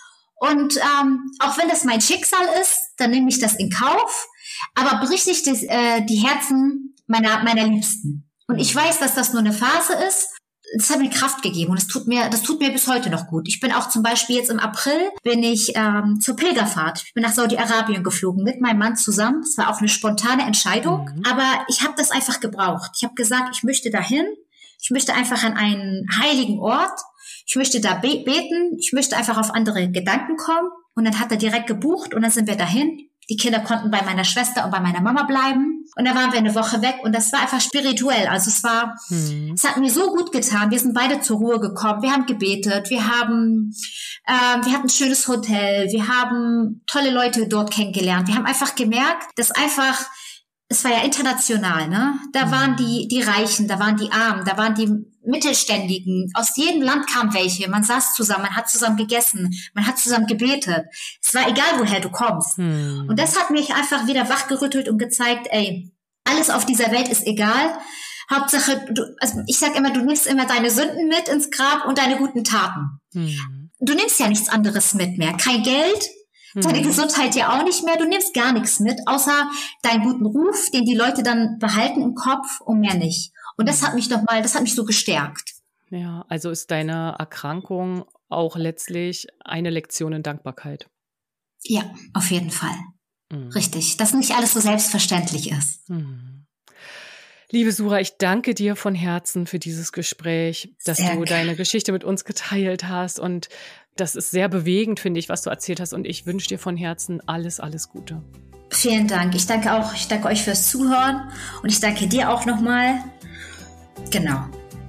Und ähm, auch wenn das mein Schicksal ist, dann nehme ich das in Kauf. Aber brich nicht das, äh, die Herzen meiner, meiner Liebsten. Und ich weiß, dass das nur eine Phase ist. Das hat mir Kraft gegeben und das tut mir, das tut mir bis heute noch gut. Ich bin auch zum Beispiel jetzt im April bin ich ähm, zur Pilgerfahrt. Ich bin nach Saudi-Arabien geflogen mit meinem Mann zusammen. Das war auch eine spontane Entscheidung, mhm. aber ich habe das einfach gebraucht. Ich habe gesagt, ich möchte dahin. Ich möchte einfach an einen heiligen Ort. Ich möchte da be- beten. Ich möchte einfach auf andere Gedanken kommen. Und dann hat er direkt gebucht und dann sind wir dahin. Die Kinder konnten bei meiner Schwester und bei meiner Mama bleiben. Und da waren wir eine Woche weg und das war einfach spirituell. Also es war, hm. es hat mir so gut getan. Wir sind beide zur Ruhe gekommen. Wir haben gebetet. Wir haben, äh, wir hatten ein schönes Hotel. Wir haben tolle Leute dort kennengelernt. Wir haben einfach gemerkt, dass einfach, es war ja international, ne? Da hm. waren die, die Reichen, da waren die Armen, da waren die Mittelständigen. Aus jedem Land kam welche. Man saß zusammen, man hat zusammen gegessen, man hat zusammen gebetet. Es war egal, woher du kommst. Hm. Und das hat mich einfach wieder wachgerüttelt und gezeigt, ey, alles auf dieser Welt ist egal. Hauptsache, du, also ich sag immer, du nimmst immer deine Sünden mit ins Grab und deine guten Taten. Hm. Du nimmst ja nichts anderes mit mehr. Kein Geld, deine hm. Gesundheit ja auch nicht mehr. Du nimmst gar nichts mit, außer deinen guten Ruf, den die Leute dann behalten im Kopf und mehr nicht. Und das hat mich doch mal, das hat mich so gestärkt. Ja, also ist deine Erkrankung auch letztlich eine Lektion in Dankbarkeit. Ja, auf jeden Fall. Mhm. Richtig, dass nicht alles so selbstverständlich ist. Mhm. Liebe Sura, ich danke dir von Herzen für dieses Gespräch, dass sehr du deine Geschichte mit uns geteilt hast. Und das ist sehr bewegend, finde ich, was du erzählt hast. Und ich wünsche dir von Herzen alles, alles Gute. Vielen Dank. Ich danke auch, ich danke euch fürs Zuhören und ich danke dir auch nochmal. Genau.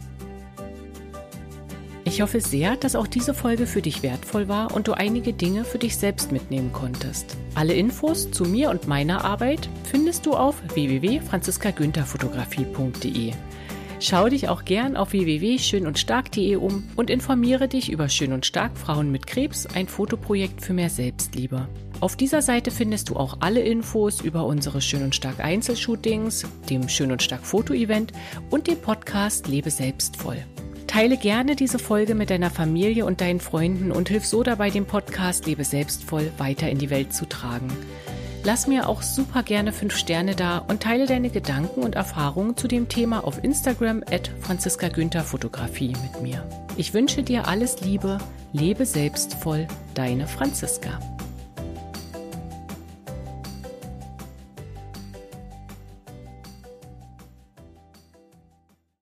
Ich hoffe sehr, dass auch diese Folge für dich wertvoll war und du einige Dinge für dich selbst mitnehmen konntest. Alle Infos zu mir und meiner Arbeit findest du auf w w w punkt franziska günther fotografie punkt d e. Schau dich auch gern auf w w w punkt schön und stark punkt d e um und informiere dich über Schön und Stark Frauen mit Krebs, ein Fotoprojekt für mehr Selbstliebe. Auf dieser Seite findest du auch alle Infos über unsere Schön und Stark Einzelshootings, dem Schön und Stark Foto-Event und dem Podcast Lebe selbstvoll. Teile gerne diese Folge mit deiner Familie und deinen Freunden und hilf so dabei, den Podcast Lebe selbstvoll weiter in die Welt zu tragen. Lass mir auch super gerne fünf Sterne da und teile deine Gedanken und Erfahrungen zu dem Thema auf Instagram at franziska günther fotografie mit mir. Ich wünsche dir alles Liebe, lebe selbstvoll, deine Franziska.